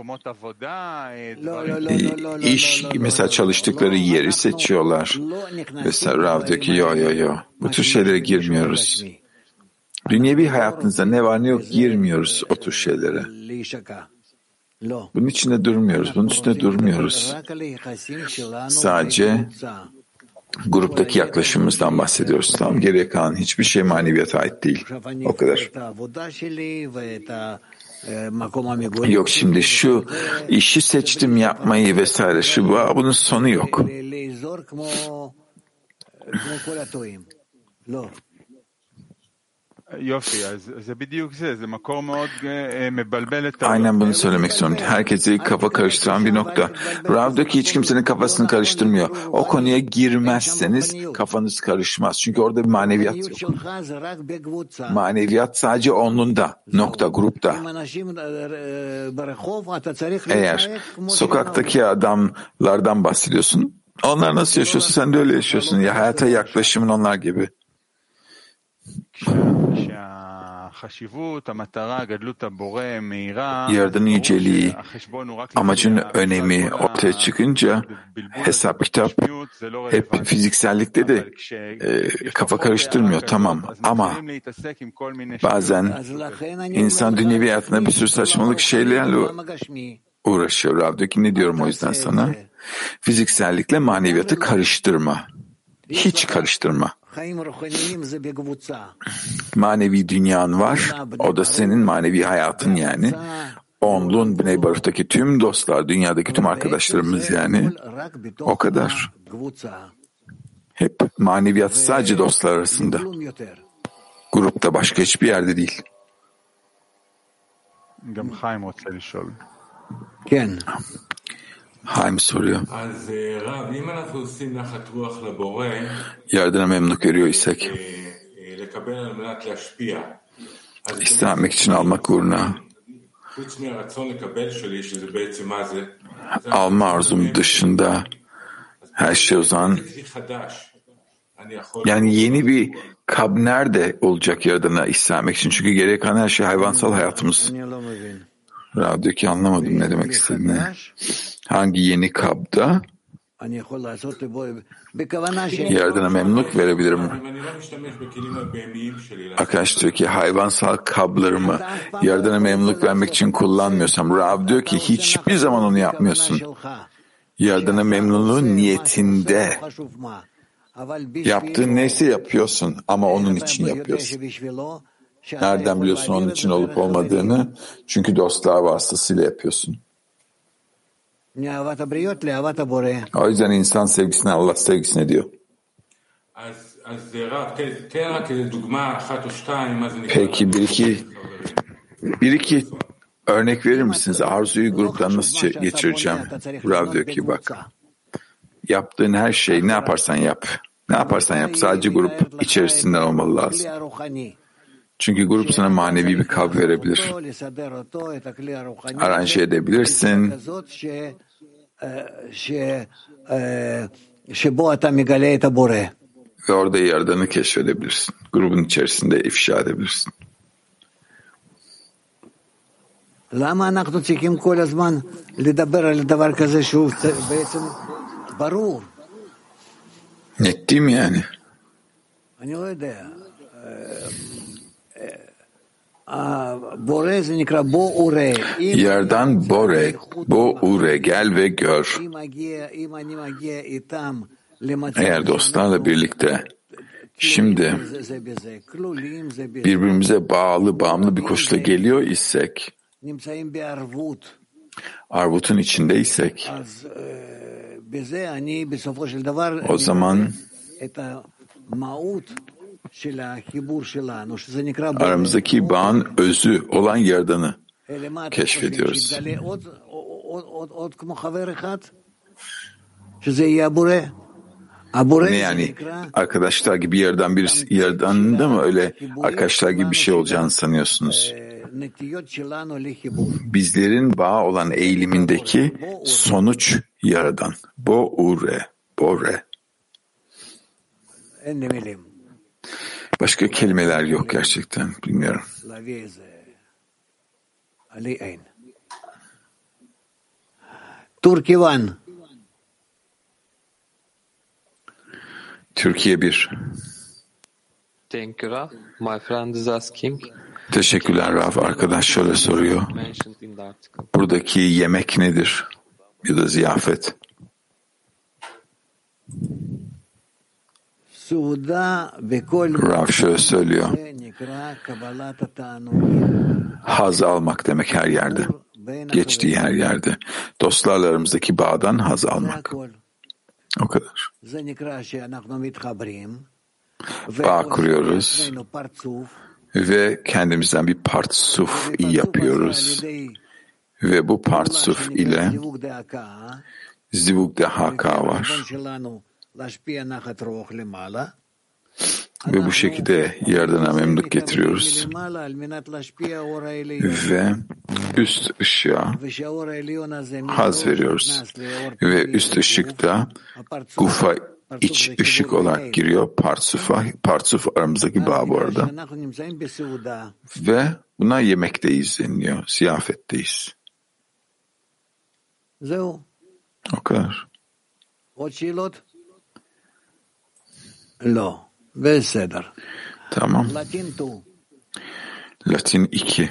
İş mesela çalıştıkları yeri seçiyorlar. Mesela Rav diyor ki yo. Bu tür şeylere girmiyoruz. Dünyevi hayatınızda ne var ne yok girmiyoruz o tür şeylere. Bunun içinde durmuyoruz. Bunun üstünde durmuyoruz. Sadece gruptaki yaklaşımımızdan bahsediyoruz. Tamam, geriye kalan hiçbir şey maneviyata ait değil. O kadar. Yok şimdi şu işi seçtim yapmayı vesaire şu bunun sonu yok. Aynen bunu söylemek istiyorum. Herkesi kafa karıştıran bir nokta. Rav diyor ki hiç kimsenin kafasını karıştırmıyor. O konuya girmezseniz kafanız karışmaz. Çünkü orada bir maneviyat yok. Maneviyat sadece onunda, nokta, grupta. Eğer sokaktaki adamlardan bahsediyorsun, onlar nasıl yaşıyorsa sen de öyle yaşıyorsun. Ya hayata yaklaşımın onlar gibi. Yaradanın yüceliği, amacın önemi ortaya çıkınca hesap kitap hep fiziksellikte de kafa karıştırmıyor, tamam, ama bazen insan dünyevi hayatında bir sürü saçmalık şeylerle uğraşıyor. Rav diyor ki, ne diyorum o yüzden sana? Fiziksellikle maneviyatı karıştırma. Hiç karıştırma. Manevi dünyan var. O da senin manevi hayatın yani. Onluğun Bnei Baruch'taki tüm dostlar, dünyadaki tüm arkadaşlarımız yani. O kadar. Hep maneviyat sadece dostlar arasında. Grupta, başka hiçbir yerde değil. Haim soruyor. Yardına memnun görüyor isek, istemek için almak uğruna, alma arzum dışında her şey o zaman, yani yeni bir kab nerede olacak Yaradan'a istemek için? Çünkü geriye kalan her şey hayvansal hayatımız. Rav diyor ki, anlamadım ne demek istediğini. Hangi yeni kabda Yaradan'a memnunluk verebilirim? Arkadaş diyor ki, hayvansal kablarımı Yaradan'a memnunluk vermek için kullanmıyorsam, Rav diyor ki hiçbir zaman onu yapmıyorsun. Yaradan'a memnunluğun niyetinde. Yaptığın neyse yapıyorsun ama onun için yapıyorsun. Nereden biliyorsun onun için olup olmadığını? Çünkü dostlar vasıtasıyla yapıyorsun. O yüzden insan sevgisine Allah sevgisine diyor. Peki bir iki örnek verir misiniz? Arzuyu gruptan nasıl geçireceğim? Rav diyor ki, bak, yaptığın her şey, ne yaparsan yap. Ne yaparsan yap, sadece grup içerisinden olmalı lazım. Çünkü grup sana manevi bir kab verebilir. Aranje edebilirsin. Ve orada Yaradan'ı keşfedebilirsin. Grubun içerisinde ifşa edebilirsin. למה אנחנו צריכים כל הזמן לדבר על דבר כזה שהוא בעצם ברור? Net değil mi yani? אני לא יודע. בורא זה נקרא בוא וראה. Yerden bore, bo ure, gel ve gör. Eğer dostlarla birlikte şimdi birbirimize bağımlı bir koşula geliyor isek, arvutun içindeysek, o zaman aramızdaki bağın özü olan Yaradan'ı keşfediyoruz. Ne yani? Arkadaşlar gibi Yaradan'da mı öyle arkadaşlar gibi bir şey olacağını sanıyorsunuz? Bizlerin bağ olan eğilimindeki sonuç Yaradan. Bo ure, bore. Başka kelimeler yok gerçekten. Bilmiyorum. Turkivan. Türkiye 1. Thank you, Rav. My friend is asking. Teşekkürler Rav. Arkadaş şöyle soruyor. Buradaki yemek nedir? Ya da ziyafet. Rav şöyle söylüyor. Haz almak demek her yerde. Geçtiği her yerde. Dostlarla aramızdaki bağdan haz almak. O kadar. Bağ kuruyoruz ve kendimizden bir partsuf yapıyoruz ve bu partsuf ile zivug de haka var ve bu şekilde Yaradan'a memnuniyet getiriyoruz ve üst ışığa haz veriyoruz ve üst ışıkta gufa iç ışık olarak giriyor. Partsuf aramızdaki bağ bu arada. Ve buna yemekteyiz deniliyor. Ziyafetteyiz. O kadar. Tamam. Latin 2.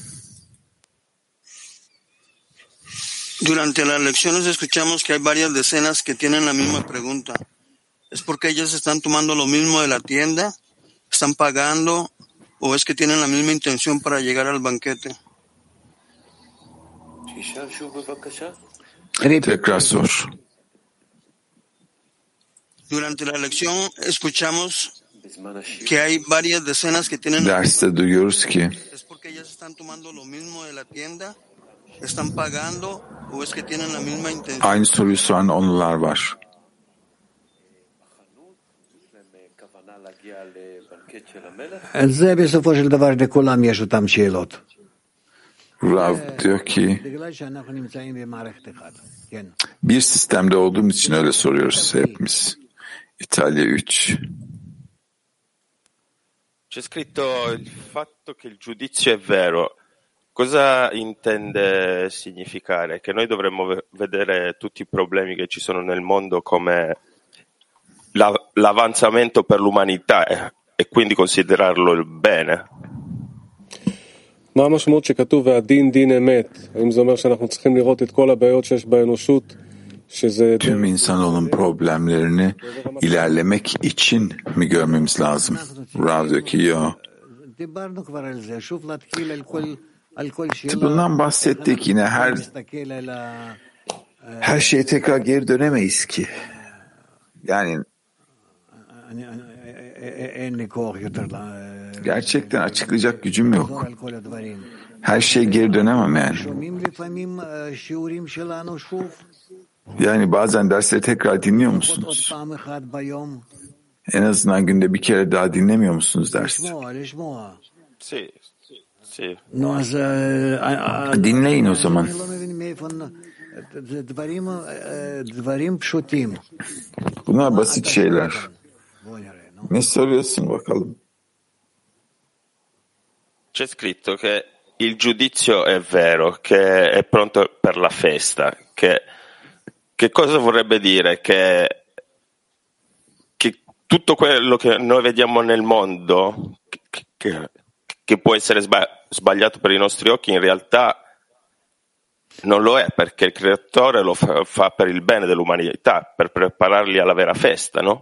Durante las lecciones escuchamos que hay varias decenas que tienen la misma pregunta. ¿Es porque ellas están tomando lo mismo de la tienda? ¿Están pagando? ¿O es que tienen la misma intención para llegar al banquete? Tekrar sor. Durante la lección escuchamos que hay varias decenas que tienen Derste duyuyoruz ki ¿Es porque ellas están tomando lo mismo de la tienda? ¿Están pagando? ¿O es que tienen la misma intención? aynı soruyu soran onlular var. Rav diyor ki bir sistemde olduğumuz için öyle soruyoruz hepimiz. İtalya 3. C'è scritto il fatto che il giudizio è vero. Cosa intende significare? Che noi dovremmo vedere tutti i problemi che ci sono nel mondo come l'avanzamento per l'umanità e quindi considerarlo il bene? מה המשמעות שכתוב והדין דין אמת? האם זה אומר שאנחנו צריכים לראות את כל הבעיות שיש באנושות? Tüm insanoğlunun problemlerini ilerlemek için mi görmemiz lazım? Rav diyor ki yok. Bundan bahsettik yine her şeye tekrar geri dönemeyiz ki. Yani gerçekten açıklayacak gücüm yok. Her şeye geri dönemem yani. Yani bazen dersleri tekrar dinliyor musunuz? En azından günde bir kere daha dinlemiyor musunuz dersleri? Dinleyin o zaman. Bunlar basit şeyler. Ne soruyorsun bakalım? C'è scritto che il giudizio è vero, che è pronto per la festa. Che cosa vorrebbe dire? Che tutto quello che noi vediamo nel mondo, che può essere sbagliato per i nostri occhi, in realtà non lo è, perché il creatore lo fa per il bene dell'umanità, per prepararli alla vera festa, no?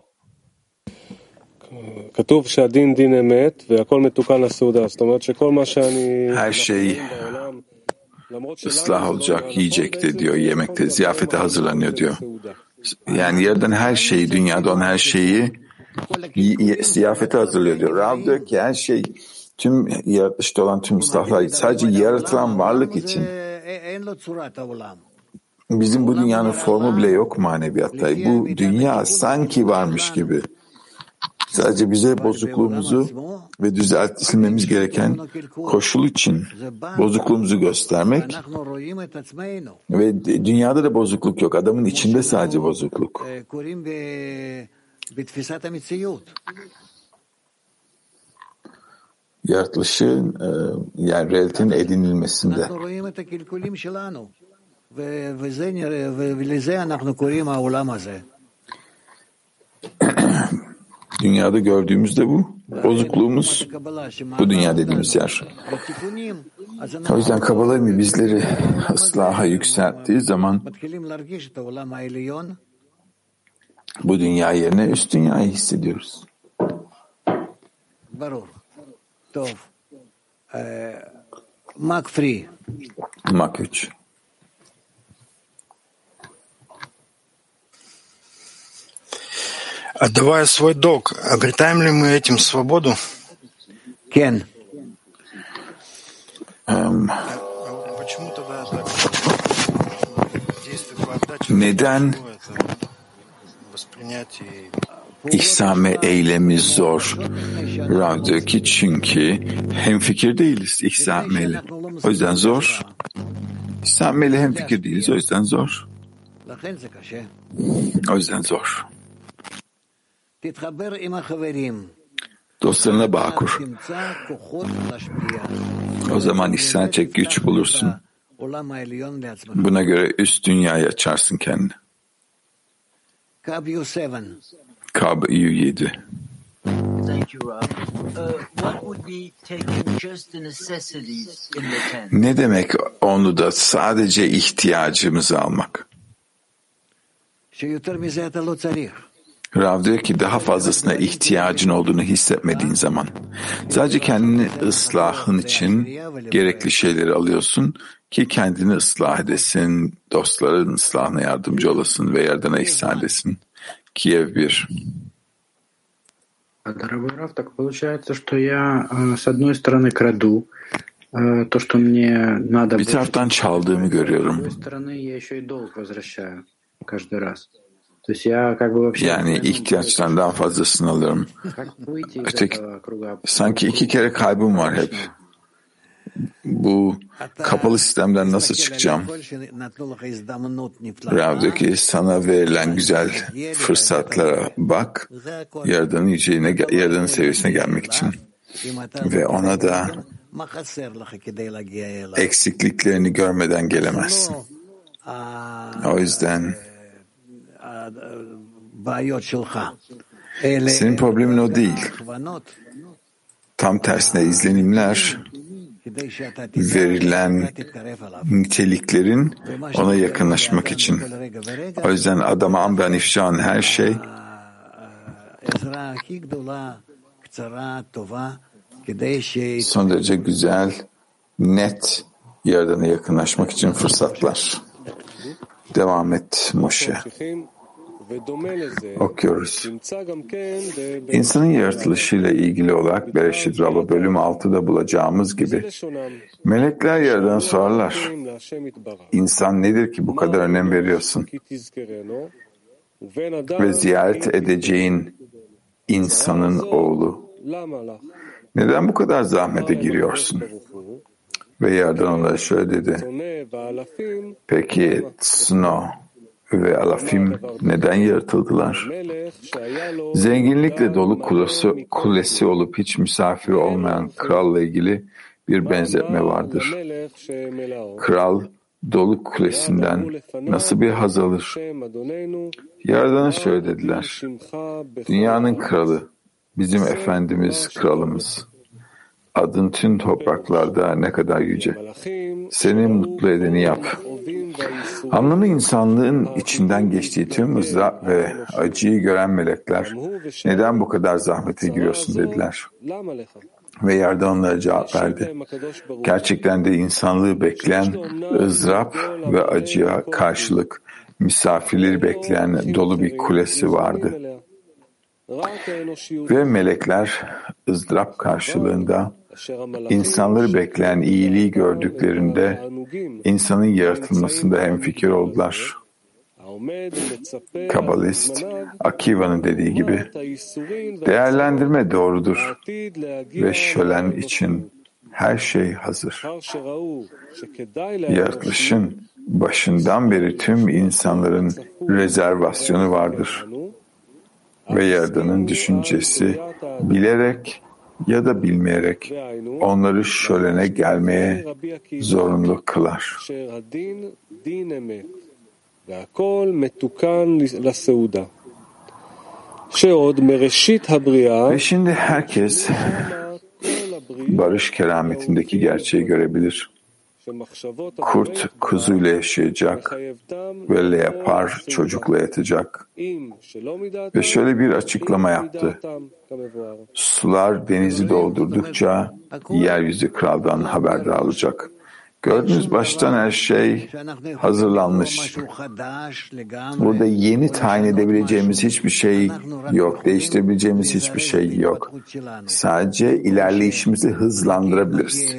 כתוב שהדין דין אמת והכל מתוקן לסעודה. זאת אומרת שכל מה שאני... Her şey ıslah olacak, yiyecekte diyor, yemekte, ziyafete hazırlanıyor diyor. Yani yerden her şeyi, dünyada olan her şeyi ziyafete hazırlıyor diyor. Rav diyor ki her şey, tüm yaratılışta olan tüm ıslahlar sadece yaratılan varlık için. Bizim bu dünyanın formu bile yok maneviyatta. Bu dünya sanki varmış gibi. Sadece bize bozukluğumuzu ve düzeltilmemiz gereken koşul için bozukluğumuzu göstermek ve dünyada da bozukluk yok. Adamın içinde sadece bozukluk. Yaratılışın yani realitenin edinilmesinde. Dünyada gördüğümüzde bu. Bozukluğumuz bu dünya dediğimiz yer. O yüzden Kabala bizleri ıslaha yükselttiği zaman bu dünya yerine üst dünyayı hissediyoruz. Mak 3. Отдавая свой долг, обретаем ли мы этим свободу? Кен. Почему тогда так действие по отдаче? Neden ihsame eylemi zor? Rav diyor ki çünkü hemfikir değiliz ihsameyle. O yüzden zor. İhsameyle hemfikir değiliz. O yüzden zor. O yüzden zor. Dostlarına bağ kur. O zaman ihsan edecek güç bulursun. Buna göre üst dünyayı açarsın kendine. Kab 7. Ne demek onu da sadece ihtiyacımızı almak? Rav diyor ki daha fazlasına ihtiyacın olduğunu hissetmediğin zaman sadece kendini ıslahın için gerekli şeyleri alıyorsun ki kendini ıslah edesin, dostların ıslahına yardımcı olasın ve Yaradan'a ihsan edesin. Kiev 1. Дорогой Раф, так получается, что я с одной стороны краду то, что мне надо. Bir taraftan çaldığımı görüyorum. С другой стороны я еще и долг возвращаю каждый раз. То есть я как бы вообще. Yani ihtiyaçtan daha fazlasını alırım. Sanki iki kere kaybım var hep. Bu kapalı sistemden nasıl çıkacağım? Rav diyor ki sana verilen güzel fırsatlara bak, Yaradan'ın seviyesine gelmek için. Ve ona da eksikliklerini görmeden gelemezsin. O yüzden senin problemin o değil. Tam tersine izlenimler, verilen niteliklerin ona yakınlaşmak için. O yüzden adama amben ifşan her şey son derece güzel, net Yaradan'a yakınlaşmak için fırsatlar. Devam et Moshe. Okuyoruz. İnsanın yaratılışıyla ilgili olarak Bereşit Rab'a bölüm 6'da bulacağımız gibi melekler Yaradan'a sorarlar. İnsan nedir ki bu kadar önem veriyorsun? Ve ziyaret edeceğin insanın oğlu. Neden bu kadar zahmete giriyorsun? Ve Yaradan onlara şöyle dedi. Peki Tsno ve Alafim neden yaratıldılar? Zenginlikle dolu kulesi olup hiç misafiri olmayan kralla ilgili bir benzetme vardır. Kral dolu kulesinden nasıl bir haz alır? Yaradan'a şöyle dediler. Dünyanın kralı, bizim Efendimiz, kralımız. Adın tüm topraklarda ne kadar yüce. Seni mutlu edeni yap. Anlamı insanlığın içinden geçtiği tüm ızdırap ve acıyı gören melekler neden bu kadar zahmete giriyorsun dediler. Ve Yaradan onlara cevap verdi. Gerçekten de insanlığı bekleyen ızdırap ve acıya karşılık misafirleri bekleyen dolu bir kulesi vardı. Ve melekler ızdırap karşılığında insanları bekleyen iyiliği gördüklerinde insanın yaratılmasında hemfikir oldular. Kabalist Akiva'nın dediği gibi değerlendirme doğrudur ve şölen için her şey hazır. Yaratılışın başından beri tüm insanların rezervasyonu vardır. Ve Yaradan'ın düşüncesi bilerek ya da bilmeyerek onları şölene gelmeye zorunlu kılar. Ve şimdi herkes barış kerametindeki gerçeği görebilir. Kurt kuzuyla yaşayacak ve leopar çocukla yatacak. Ve şöyle bir açıklama yaptı. Sular denizi doldurdukça yeryüzü kraldan haberdar olacak. Gördünüz baştan her şey hazırlanmış. Burada yeni tayin edebileceğimiz hiçbir şey yok. Değiştirebileceğimiz hiçbir şey yok. Sadece ilerleyişimizi hızlandırabiliriz.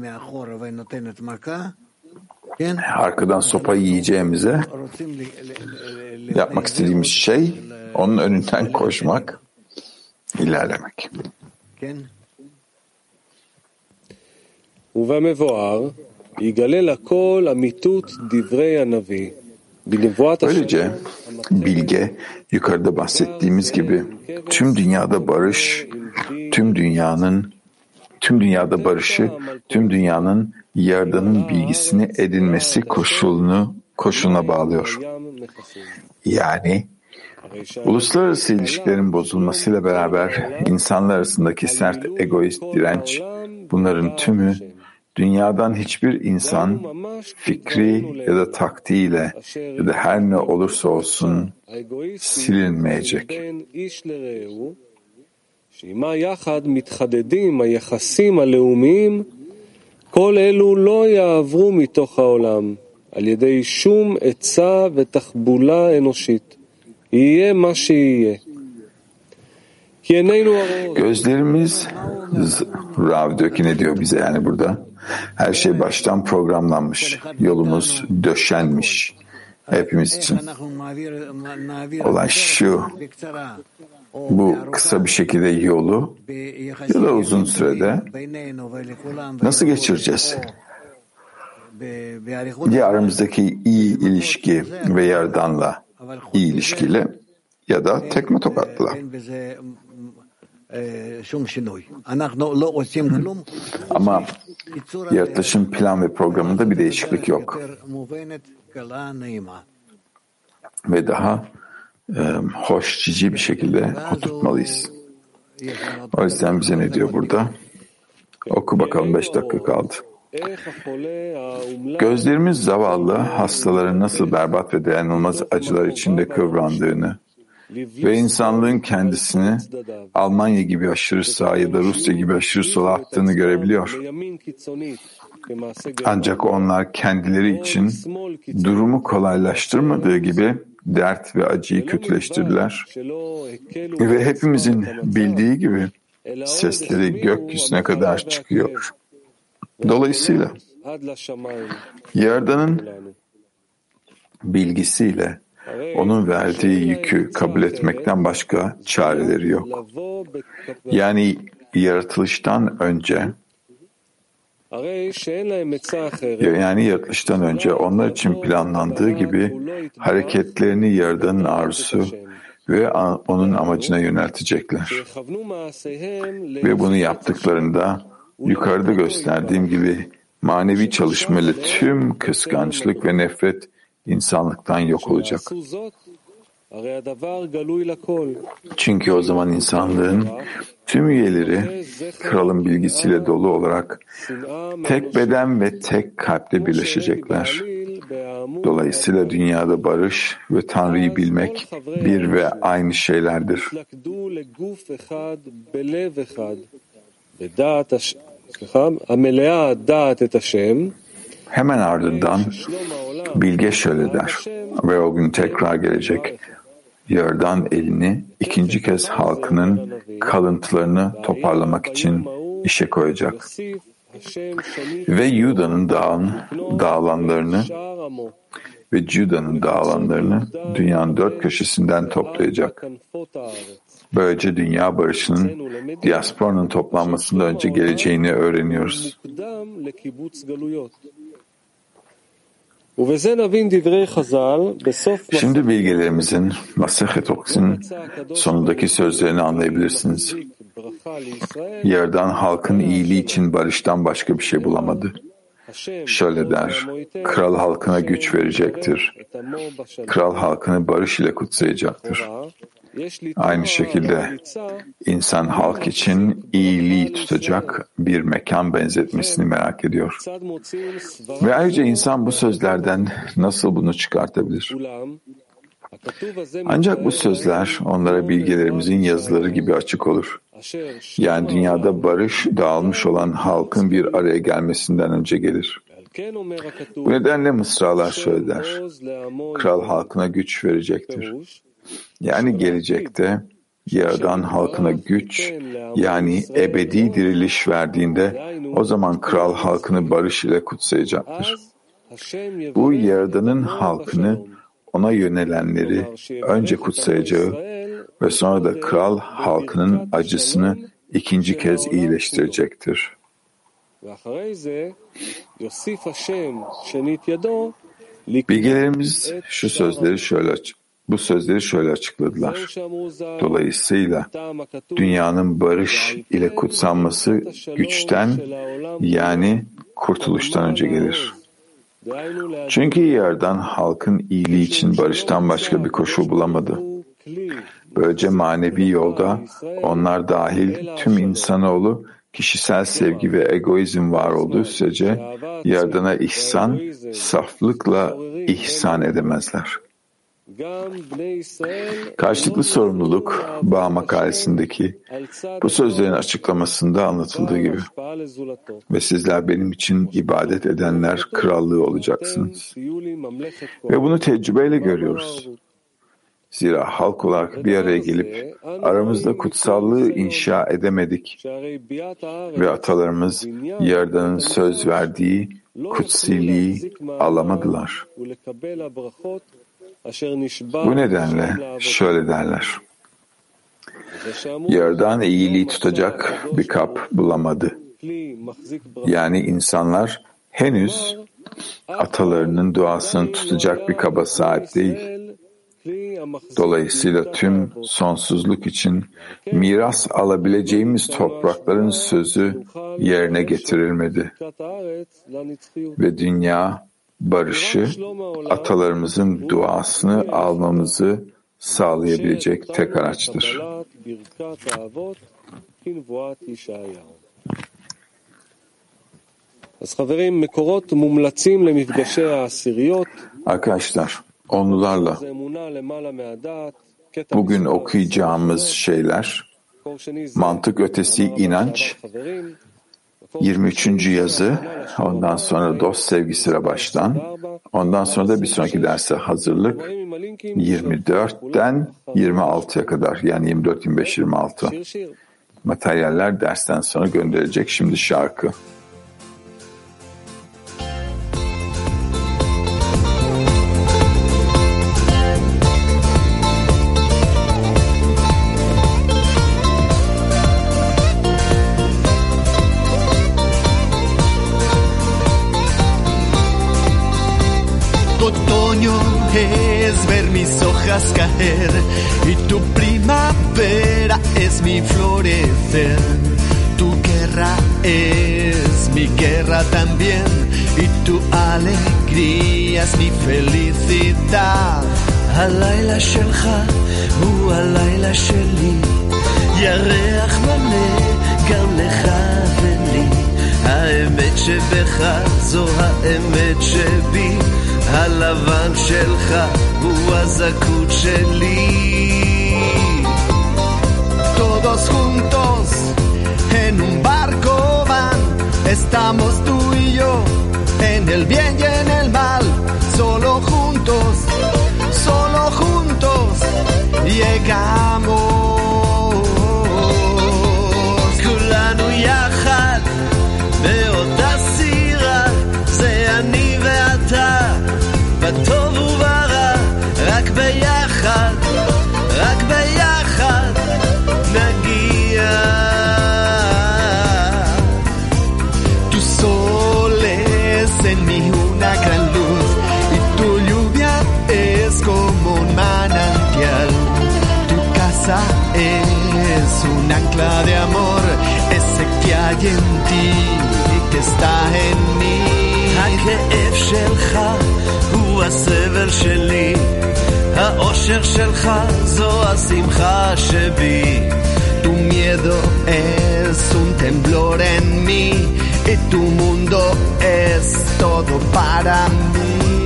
Arkadan sopa yiyeceğimize yapmak istediğimiz şey onun önünden koşmak, ilerlemek. ובמבואר יגלה לכל אמיתות דברי הנביא, Böylece bilge, yukarıda bahsettiğimiz gibi tüm dünyada barışı, tüm dünyanın Yaradan'ın bilgisini edinmesi koşuluna bağlıyor. Yani uluslararası ilişkilerin bozulmasıyla beraber insanlar arasındaki sert egoist direnç, bunların tümü dünyadan hiçbir insan fikri ya da taktiğiyle ya da her ne olursa olsun silinmeyecek. כל אלו לא יעברו מתוך העולם על ידי שום עצה ותחבולה אנושית. יהיה מה שיהיה. Gözlerimiz, Rav diyor ki ne diyor bize yani burada? Her şey baştan programlanmış. Yolumuz döşenmiş. Hepimiz için. Olay şu. Bu kısa bir şekilde yolu ya da uzun sürede nasıl geçireceğiz? Ya aramızdaki iyi ilişki ve Yaradan'la iyi ilişkiyle ya da tekme tokatla. Ama yaratılışın plan ve programında bir değişiklik yok. Ve daha hoş, cici bir şekilde oturtmalıyız. O yüzden bize ne diyor burada? Oku bakalım, 5 dakika kaldı. Gözlerimiz zavallı hastaların nasıl berbat ve dayanılmaz acılar içinde kıvrandığını ve insanlığın kendisini Almanya gibi aşırı sağa ya da Rusya gibi aşırı sola attığını görebiliyor. Ancak onlar kendileri için durumu kolaylaştırmadığı gibi dert ve acıyı kötüleştirdiler. Ve hepimizin bildiği gibi sesleri gökyüzüne kadar çıkıyor. Dolayısıyla Yaradan'ın bilgisiyle onun verdiği yükü kabul etmekten başka çareleri yok. Yani yaratılıştan önce onlar için planlandığı gibi hareketlerini Yaradan'ın arzusu ve onun amacına yöneltecekler. Ve bunu yaptıklarında yukarıda gösterdiğim gibi manevi çalışmayla tüm kıskançlık ve nefret insanlıktan yok olacak. Çünkü o zaman insanlığın tüm üyeleri kralın bilgisiyle dolu olarak tek beden ve tek kalple birleşecekler. Dolayısıyla dünyada barış ve Tanrı'yı bilmek bir ve aynı şeylerdir. Hemen ardından bilge şöyle der ve o gün tekrar gelecek. Yaradan elini ikinci kez halkının kalıntılarını toparlamak için işe koyacak. Ve Yuda'nın dağılanlarını ve Cuda'nın dağılanlarını dünyanın 4 köşesinden toplayacak. Böylece dünya barışının diasporanın toplanmasından önce geleceğini öğreniyoruz. Şimdi bilgelerimizin Masehet Oks'un sonundaki sözlerini anlayabilirsiniz. Yaradan halkın iyiliği için barıştan başka bir şey bulamadı. Şöyle der, kral halkına güç verecektir. Kral halkını barış ile kutsayacaktır. Aynı şekilde insan halk için iyiliği tutacak bir mekan benzetmesini merak ediyor. Ve ayrıca insan bu sözlerden nasıl bunu çıkartabilir? Ancak bu sözler onlara bilgelerimizin yazıları gibi açık olur. Yani dünyada barış dağılmış olan halkın bir araya gelmesinden önce gelir. Bu nedenle mısralar şöyle der. Kral halkına güç verecektir. Yani gelecekte Yaradan halkına güç, yani ebedi diriliş verdiğinde o zaman kral halkını barış ile kutsayacaktır. Bu Yaradan'ın halkını, ona yönelenleri önce kutsayacağı ve sonra da kral halkının acısını ikinci kez iyileştirecektir. Bilgelerimiz bu sözleri şöyle açıkladılar. Dolayısıyla dünyanın barış ile kutsanması güçten, yani kurtuluştan önce gelir. Çünkü Yerdan halkın iyiliği için barıştan başka bir koşul bulamadı. Böylece manevi yolda onlar dahil tüm insanoğlu kişisel sevgi ve egoizm var olduğu sürece Yerdan'a ihsan, saflıkla ihsan edemezler. Karşılıklı sorumluluk Bağ makalesindeki bu sözlerin açıklamasında anlatıldığı gibi ve sizler benim için ibadet edenler krallığı olacaksınız. Ve bunu tecrübeyle görüyoruz. Zira halk olarak bir araya gelip aramızda kutsallığı inşa edemedik ve atalarımız Yerdan'ın söz verdiği kutsiliği alamadılar. Bu nedenle şöyle derler. Yerdan iyiliği tutacak bir kap bulamadı. Yani insanlar henüz atalarının duasını tutacak bir kaba sahip değil. Dolayısıyla tüm sonsuzluk için miras alabileceğimiz toprakların sözü yerine getirilmedi. Ve dünya barışı, atalarımızın duasını almamızı sağlayabilecek tek araçtır. Arkadaşlar, onlularla bugün okuyacağımız şeyler, mantık ötesi inanç, 23. yazı, ondan sonra dost sevgisiyle baştan, ondan sonra da bir sonraki derse hazırlık, 24'ten 26'ya kadar, yani 24, 25, 26 materyaller dersten sonra gönderilecek. Şimdi şarkı. Es ver mis hojas caer y tu primavera es mi florecer. Tu guerra es mi guerra también y tu alegría es mi felicidad. הלילה שלך הוא הלילה שלי, ירח מלא גם לך ולי. האמת שבך זו האמת שבי, הלבן שלך הוא הזכות שלי. Todos juntos en un barco van, estamos tú y yo, en el bien y en el mal, solo juntos llegamos. כולנו יחד באותה סירה, זה אני ואתה, בטוב וברע, רק ביחד נגיע. Tu sol es en mí una gran luz y tu lluvia es como un manantial. Tu casa es un ancla de amor, ese que hay en ti y que está en mí. הכאב שלך הוא הסבל שלי, האושר שלך זו השמחה שבי. Tu miedo es un temblor en mí y tu mundo es todo para mí.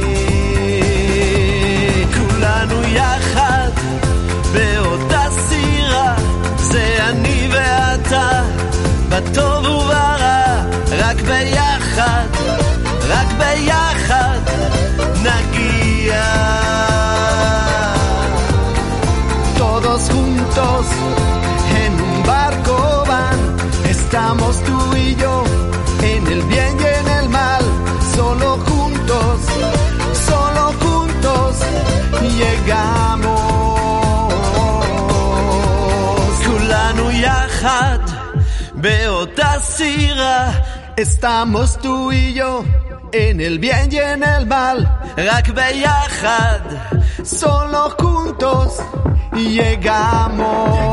כולנו יחד באותה סירה, זה אני ואתה, בטוב וברע, רק ביחד נגיע. Todos juntos en un barco van, estamos tú y yo, en el bien y en el mal, solo juntos llegamos. כולנו יחד באותה סירה, estamos tú y yo, en el bien y en el mal, רק ביחד, solo juntos llegamos.